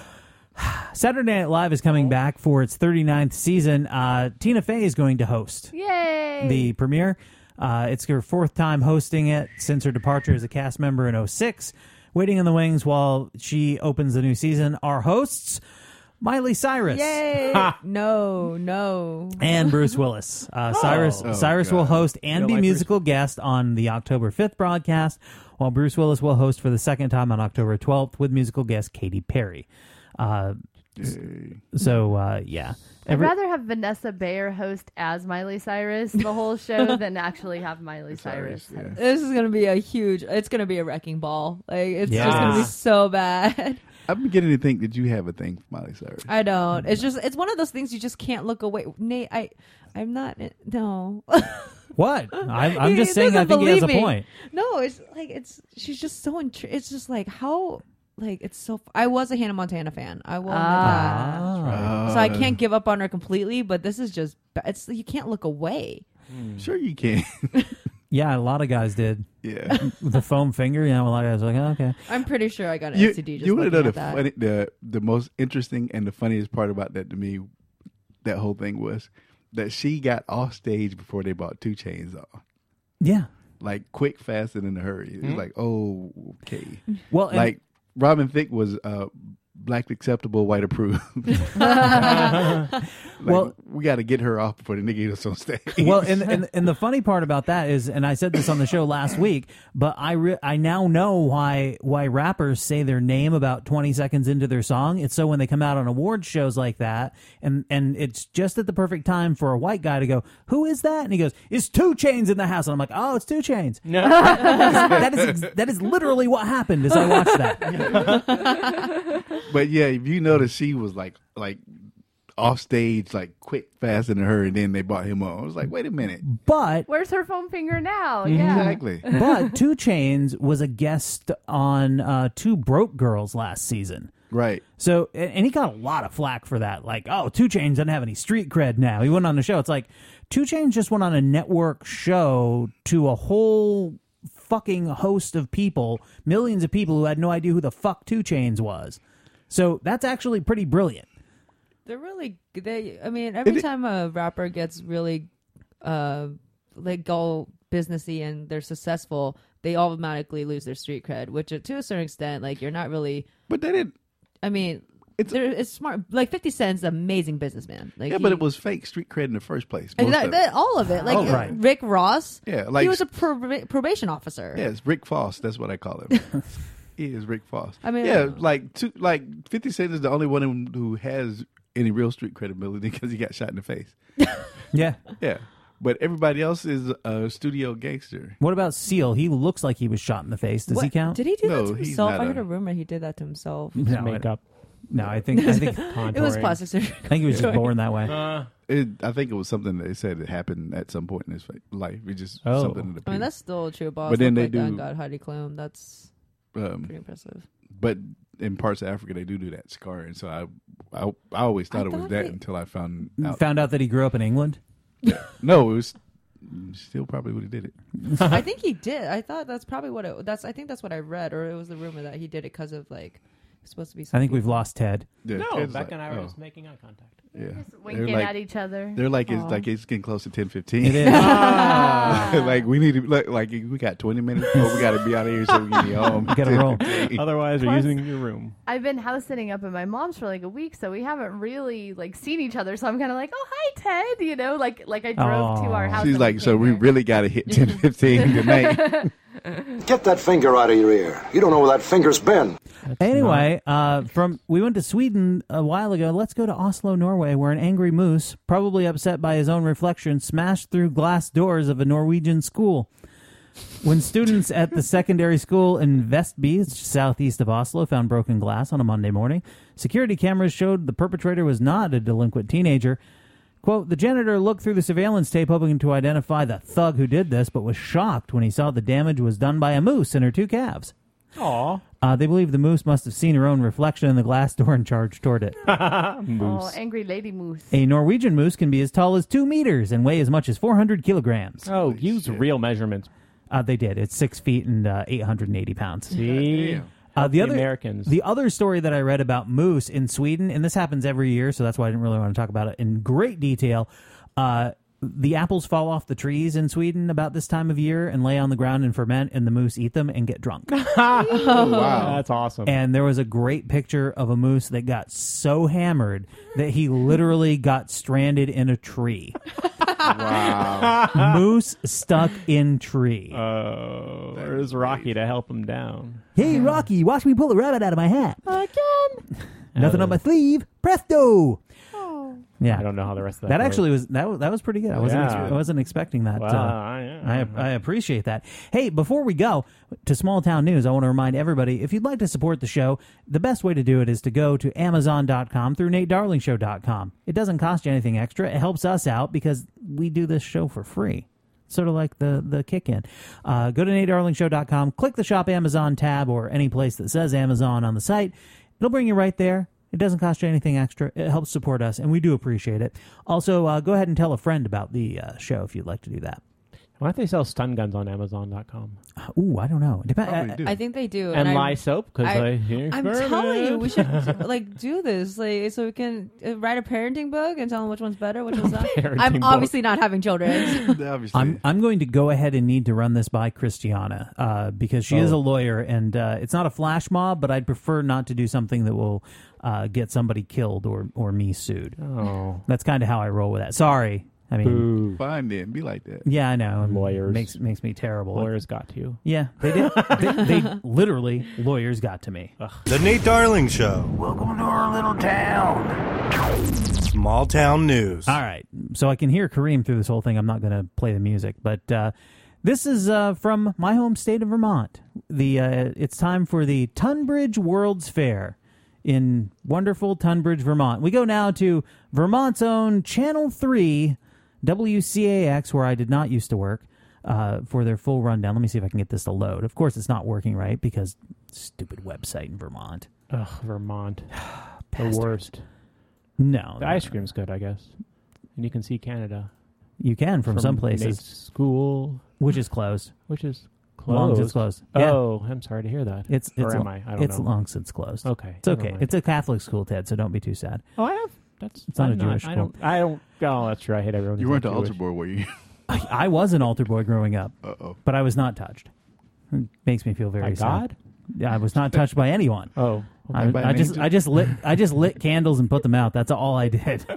Saturday Night Live is coming back for its thirty-ninth season. Uh, Tina Fey is going to host Yay! the premiere. Uh, it's her fourth time hosting it since her departure as a cast member in oh six. Waiting in the wings while she opens the new season are hosts Miley Cyrus yay! No, no. and Bruce Willis. Uh, Cyrus Oh, Cyrus will God. host and don't be like musical guest on the October fifth broadcast, while Bruce Willis will host for the second time on October twelfth with musical guest Katy Perry. Uh, Yay. so, uh, yeah. I'd Every- rather have Vanessa Bayer host as Miley Cyrus the whole show than actually have Miley Cyrus. Cyrus, yeah. This is gonna be a huge. It's gonna be a wrecking ball. Like, it's Yeah. just gonna be so bad. I'm beginning to think that you have a thing for Miley Cyrus. I don't. It's just. It's one of those things you just can't look away. Nate, I. I'm not. No. What? I'm, I'm He just saying I doesn't think he has a believe me. point. No, it's like it's. She's just so. Intri- it's just like how. Like it's so. I was a Hannah Montana fan. I will admit that. Ah. So I can't give up on her completely. But this is just. It's you can't look away. Sure you can. Yeah, a lot of guys did. Yeah. The foam finger, you know, a lot of guys were like, oh, okay. I'm pretty sure I got an You, S T D just you want looking to know at the, that. funny, the the most interesting and the funniest part about that to me, that whole thing was that she got off stage before they bought Two Chainz on. Yeah. Like quick, fast, and in a hurry. It was Mhm. like, oh, okay. Well, and- like Robin Thicke was uh, black acceptable, white approved. Like, Well- we got to get her off before the nigga get us on stage. Well, and, and and the funny part about that is, and I said this on the show last week, but I re- I now know why why rappers say their name about twenty seconds into their song. It's so when they come out on award shows like that, and and it's just at the perfect time for a white guy to go, "Who is that?" And he goes, "It's Two Chainz in the house," and I'm like, "Oh, it's Two Chainz." No, that is ex- that is literally what happened as I watched that. But yeah, if you notice, she was like like off stage, like quick, fast, and in a hurry, and then they brought him on. I was like, wait a minute. But Where's her foam finger now? Yeah. Exactly. but Two Chainz was a guest on uh, Two Broke Girls last season. Right. So, and and he got a lot of flack for that. Like, oh, Two Chainz doesn't have any street cred now. He went on the show. It's like, Two Chainz just went on a network show to a whole fucking host of people, millions of people who had no idea who the fuck Two Chainz was. So that's actually pretty brilliant. They're really they. I mean, every It- time a rapper gets really, uh, like go businessy and they're successful, they automatically lose their street cred. Which, uh, to a certain extent, like you're not really. But they didn't. I mean, it's it's smart. Like Fifty Cent's an amazing businessman. Like Yeah, he- but it was fake street cred in the first place. and most that, of it. that- all of it. Like Oh, right. Rick Ross. Yeah, like- he was a prob- probation officer. Yeah, it's Rick Foss. That's what I call him. He is Rick Foss. I mean, yeah, uh, like two, like Fifty Cent is the only one who- who has any real street credibility because he got shot in the face. Yeah. Yeah, but everybody else is a studio gangster. What about Seal? He looks like he was shot in the face. Does he What- count? Did he do No, that to he's himself? not I heard a- a rumor he did that to himself. No, makeup. No, I think I think It was plastic surgery. I think he was just born that way. Uh, It, I think it was something they said it happened at some point in his fa- life. It just Oh. something that I mean, appeared. that's still a true boss. But then Look they like that do- God Heidi Klum. That's um, pretty impressive. But in parts of Africa, they do do that scar, and so I, I, I always thought I it was thought that they- until I found out. Found out that he grew up in England. No, it was still probably would have did it. I think he did. I thought that's probably what it. That's I think that's what I read, or it was the rumor that he did it because of like it's supposed to be. I think we've lost Ted. Yeah, no, Ted's Becca like, and I were oh. just making eye contact. Yeah, winking They're like- at each other. They're like it's Aw. like it's getting close to ten fifteen. It is. Ah. Like we need to look like we got twenty minutes. Oh, we got to be out of here so we can get home. Gotta roll. Otherwise, we're Plus- using your room. I've been house sitting up at my mom's for like a week, so we haven't really like seen each other. So I'm kind of like, oh hi Ted, you know, like like I drove to our house. She's and like, we so came we here." really got to hit ten fifteen tonight. Get that finger out of your ear. You don't know where that finger's been. Anyway, uh, from we went to Sweden a while ago. Let's go to Oslo, Norway, where an angry moose, probably upset by his own reflection, smashed through glass doors of a Norwegian school. When students at the secondary school in Vestby, southeast of Oslo, found broken glass on a Monday morning, security cameras showed the perpetrator was not a delinquent teenager. Quote, the janitor looked through the surveillance tape hoping to identify the thug who did this, but was shocked when he saw the damage was done by a moose and her two calves. Aw. Uh, they believe the moose must have seen her own reflection in the glass door and charged toward it. Oh, angry lady moose. A Norwegian moose can be as tall as two meters and weigh as much as four hundred kilograms. Oh, use real measurements. Uh, they did. It's six feet and uh, eight hundred eighty pounds. See? Uh, the The other Americans. the other story that I read about moose in Sweden, and this happens every year, so that's why I didn't really want to talk about it in great detail. Uh, the apples fall off the trees in Sweden about this time of year and lay on the ground and ferment, and the moose eat them and get drunk. Oh, wow. That's awesome. And there was a great picture of a moose that got so hammered that he literally got stranded in a tree. Wow. Moose stuck in tree. Oh, where's Rocky to help him down? Hey, Rocky, watch me pull a rabbit out of my hat. Again. Nothing on my sleeve. Presto. Yeah, I don't know how the rest of that that goes. actually was that was, that was pretty good. I wasn't ex- Yeah. I wasn't expecting that. Wow, uh, I- I I appreciate that. Hey, before we go to small town news, I want to remind everybody, if you'd like to support the show, the best way to do it is to go to amazon dot com through nate darling show dot com. It doesn't cost you anything extra. It helps us out because we do this show for free. Sort of like the the kick in. Uh, go to nate darling show dot com, click the Shop Amazon tab or any place that says Amazon on the site. It'll bring you right there. It doesn't cost you anything extra. It helps support us, and we do appreciate it. Also, uh, go ahead and tell a friend about the uh, show if you'd like to do that. Why don't they sell stun guns on Amazon dot com? Ooh, I don't know. Dep- I, I think they do. And, I, lye soap, because I, I hear I'm telling you, we should like do this, like so we can uh, write a parenting book and tell them which one's better, which one's not. I'm book. obviously not having children. I'm I'm going to go ahead and need to run this by Christiana uh, because she Oh. is a lawyer, and uh, it's not a flash mob, but I'd prefer not to do something that will uh, get somebody killed or or me sued. Oh, that's kind of how I roll with that. Sorry. I mean, fine then, be like that. Yeah, I know. Lawyers makes makes me terrible. Lawyers got to you. Yeah, they did. they, they literally lawyers got to me. Ugh. The Nate Darling Show. Welcome to our little town. Small town news. All right, so I can hear Kareem through this whole thing. I'm not going to play the music, but uh, this is uh, from my home state of Vermont. The uh, it's time for the Tunbridge World's Fair in wonderful Tunbridge, Vermont. We go now to Vermont's own Channel three. W C A X, where I did not used to work, uh, for their full rundown. Let me see if I can get this to load. Of course, it's not working right because stupid website in Vermont. Ugh, Vermont. The worst. No. The ice cream's good, I guess. And you can see Canada. You can from, some places. Nate's school. Which is closed. Which is closed. Long since closed. Yeah. Oh, I'm sorry to hear that. It's, it's or am lo- I? I don't it's know. long since closed. Okay. It's okay. It's a Catholic school, Ted, so don't be too sad. Oh, I have. That's It's not I'm a Jewish I school. don't. I don't. Oh, that's true. I hate everyone. You who's weren't the not altar Jewish. boy, were you? I, I was an altar boy growing up, Uh-oh. but I was not touched. It makes me feel very By sad. God? Yeah, I was not touched by anyone. Oh, I, By I an just angel? I just lit I just lit candles and put them out. That's all I did.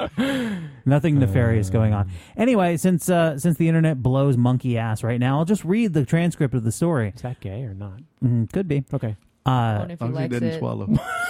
Nothing nefarious going on. Anyway, since uh, since the internet blows monkey ass right now, I'll just read the transcript of the story. Is that gay or not? Mm, could be. Okay. Uh, Only if he As long as he likes doesn't it. swallow.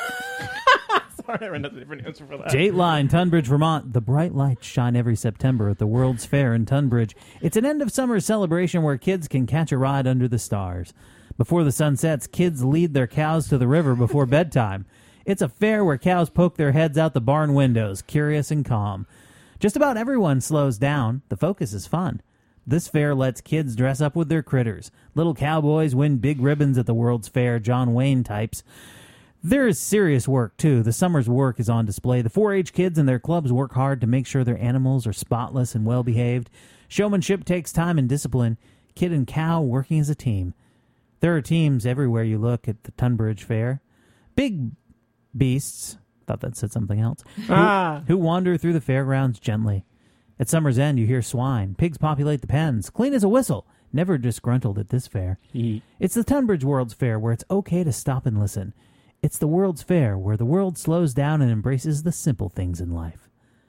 Sorry, I ran a different answer for that. Dateline, Tunbridge, Vermont. The bright lights shine every September at the World's Fair in Tunbridge. It's an end of summer celebration where kids can catch a ride under the stars. Before the sun sets, kids lead their cows to the river before bedtime. It's a fair where cows poke their heads out the barn windows, curious and calm. Just about everyone slows down. The focus is fun. This fair lets kids dress up with their critters. Little cowboys win big ribbons at the World's Fair, John Wayne types. There is serious work, too. The summer's work is on display. The four H kids and their clubs work hard to make sure their animals are spotless and well-behaved. Showmanship takes time and discipline. Kid and cow working as a team. There are teams everywhere you look at the Tunbridge Fair. Big beasts, thought that said something else, Ah. who, who wander through the fairgrounds gently. At summer's end, you hear swine. Pigs populate the pens, clean as a whistle, never disgruntled at this fair. It's the Tunbridge World's Fair where it's okay to stop and listen. It's the World's Fair where the world slows down and embraces the simple things in life.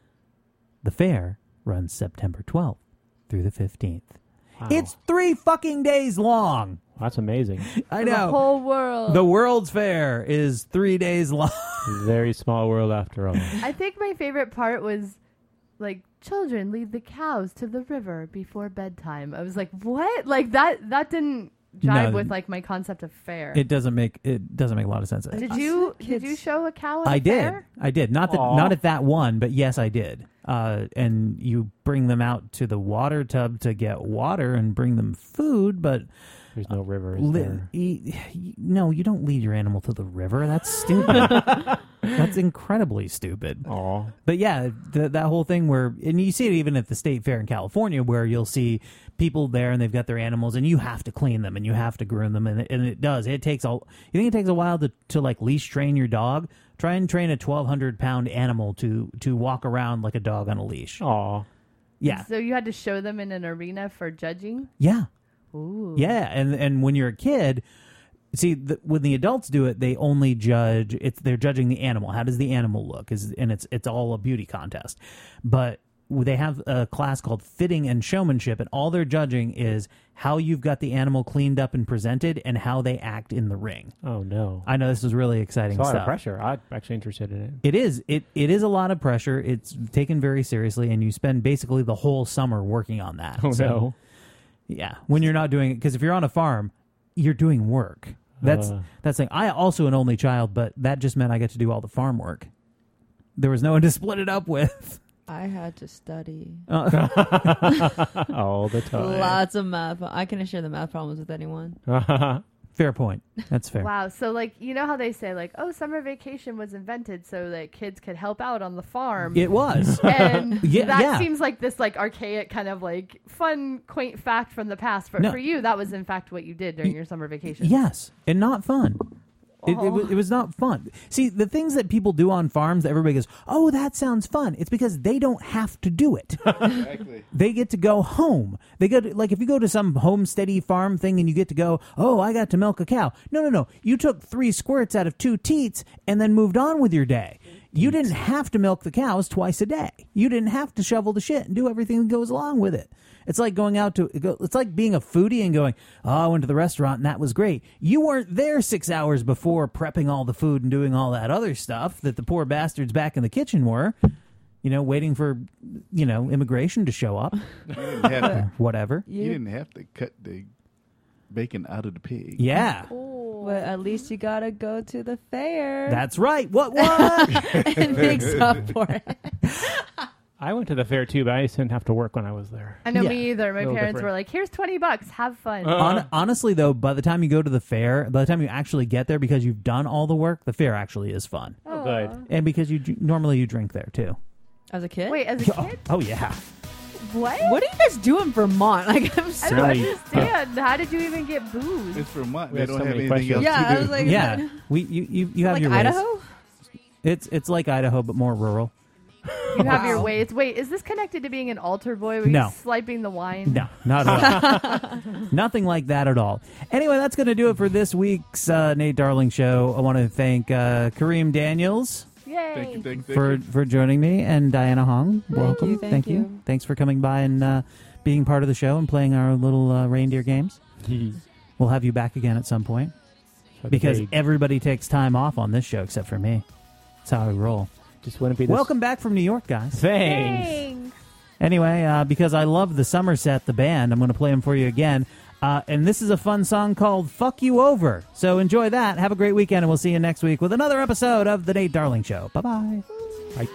The fair runs September twelfth through the fifteenth. Wow. It's three fucking days long. That's amazing. I The know. whole world. The World's Fair is three days long. Very small world after all. I think my favorite part was like children lead the cows to the river before bedtime. I was like, what? Like that that didn't jive No, with like my concept of fair. It doesn't make it doesn't make a lot of sense. did you did you show a cow at I a did. fair? I did. Not that Aw. not at that one, but yes, I did. Uh, and you bring them out to the water tub to get water and bring them food, but There's no river, is li- there? e- no, you don't lead your animal to the river. That's stupid. That's incredibly stupid. Aw. But yeah, th- that whole thing where, and you see it even at the state fair in California, where you'll see people there and they've got their animals, and you have to clean them and you have to groom them, and it, and it does. It takes all. You think it takes a while to, to like leash train your dog? Try and train a twelve hundred pound animal to to walk around like a dog on a leash. Aw. Yeah, So you had to show them in an arena for judging? yeah, Ooh. yeah. And and when you're a kid. See, the, when the adults do it, they only judge. It's they're judging the animal. How does the animal look? Is and it's it's all a beauty contest. But they have a class called fitting and showmanship, and all they're judging is how you've got the animal cleaned up and presented, and how they act in the ring. Oh no! I know this is really exciting It's a lot stuff. of pressure. I'm actually interested in it. It is. It it is a lot of pressure. It's taken very seriously, and you spend basically the whole summer working on that. Oh So, no! yeah, when you're not doing it, because if you're on a farm, you're doing work. That's Uh. that's thing. I also an only child, but that just meant I get to do all the farm work. There was no one to split it up with. I had to study. Uh, All the time. Lots of math. I can share the math problems with anyone. Fair point. That's fair. Wow. So, like, you know how they say, like, oh, summer vacation was invented so that kids could help out on the farm. It was. And Yeah, that yeah. seems like this, like, archaic kind of, like, fun, quaint fact from the past. But No. for you, that was, in fact, what you did during your summer vacation. Yes, and not fun. It, it, Oh. was, it was not fun. See, the things that people do on farms that everybody goes, oh, that sounds fun. It's because they don't have to do it. Exactly. They get to go home. They go to, like, if you go to some homesteady farm thing and you get to go, oh, I got to milk a cow. No, no, no. You took three squirts out of two teats and then moved on with your day. You didn't have to milk the cows twice a day. You didn't have to shovel the shit and do everything that goes along with it. It's like going out to, it's like being a foodie and going, oh, I went to the restaurant and that was great. You weren't there six hours before prepping all the food and doing all that other stuff that the poor bastards back in the kitchen were, you know, waiting for, you know, immigration to show up. You didn't have to, Whatever. you didn't have to cut the bacon out of the pig. Yeah. But at least you gotta go to the fair. That's right. What, what? It makes up for it. I went to the fair too, but I didn't have to work when I was there. I know Yeah. me either. My Little parents different. were like, here's twenty bucks. Have fun. Hon- honestly, though, by the time you go to the fair, by the time you actually get there, because you've done all the work, the fair actually is fun. Oh, good. And because you dr- normally you drink there too. As a kid? Wait, as a Oh, kid? oh yeah. What? What do you guys do in Vermont? Like, I'm I so... don't Really? understand. How did you even get booze? It's Vermont. We They have don't so have many anything else questions. Yeah, to I do. was like... Yeah. We you you, you have like your ways. Idaho? It's it's like Idaho but more rural. You have your Wow. ways. Wait, is this connected to being an altar boy? Were No. you swiping the wine? No, not at all. Nothing like that at all. Anyway, that's going to do it for this week's uh, Nate Darling Show. I want to thank uh, Kareem Daniels Yay. Thank you, thank you. for, for joining me and Diana Hong. Welcome. you, thank you. Thanks for coming by and uh, being part of the show and playing our little uh, reindeer games. We'll have you back again at some point because Hey, everybody takes time off on this show except for me. That's how I roll. just wouldn't be this. Welcome back from New York, guys. Thanks. Thanks. Anyway, uh, because I love the Somerset, the band, I'm going to play them for you again. Uh, and this is a fun song called Fuck You Over. So enjoy that. Have a great weekend, and we'll see you next week with another episode of The Nate Darling Show. Bye-bye. Bye.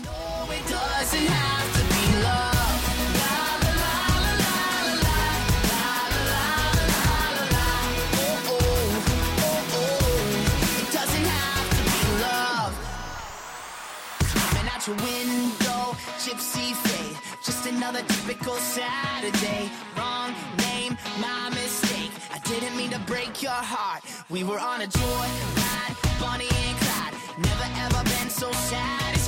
Your window, gypsy fade. Just another typical Saturday. Wrong name, my mistake. I didn't mean to break your heart. We were on a joy ride, Bonnie and Clyde. Never ever been so satisfied.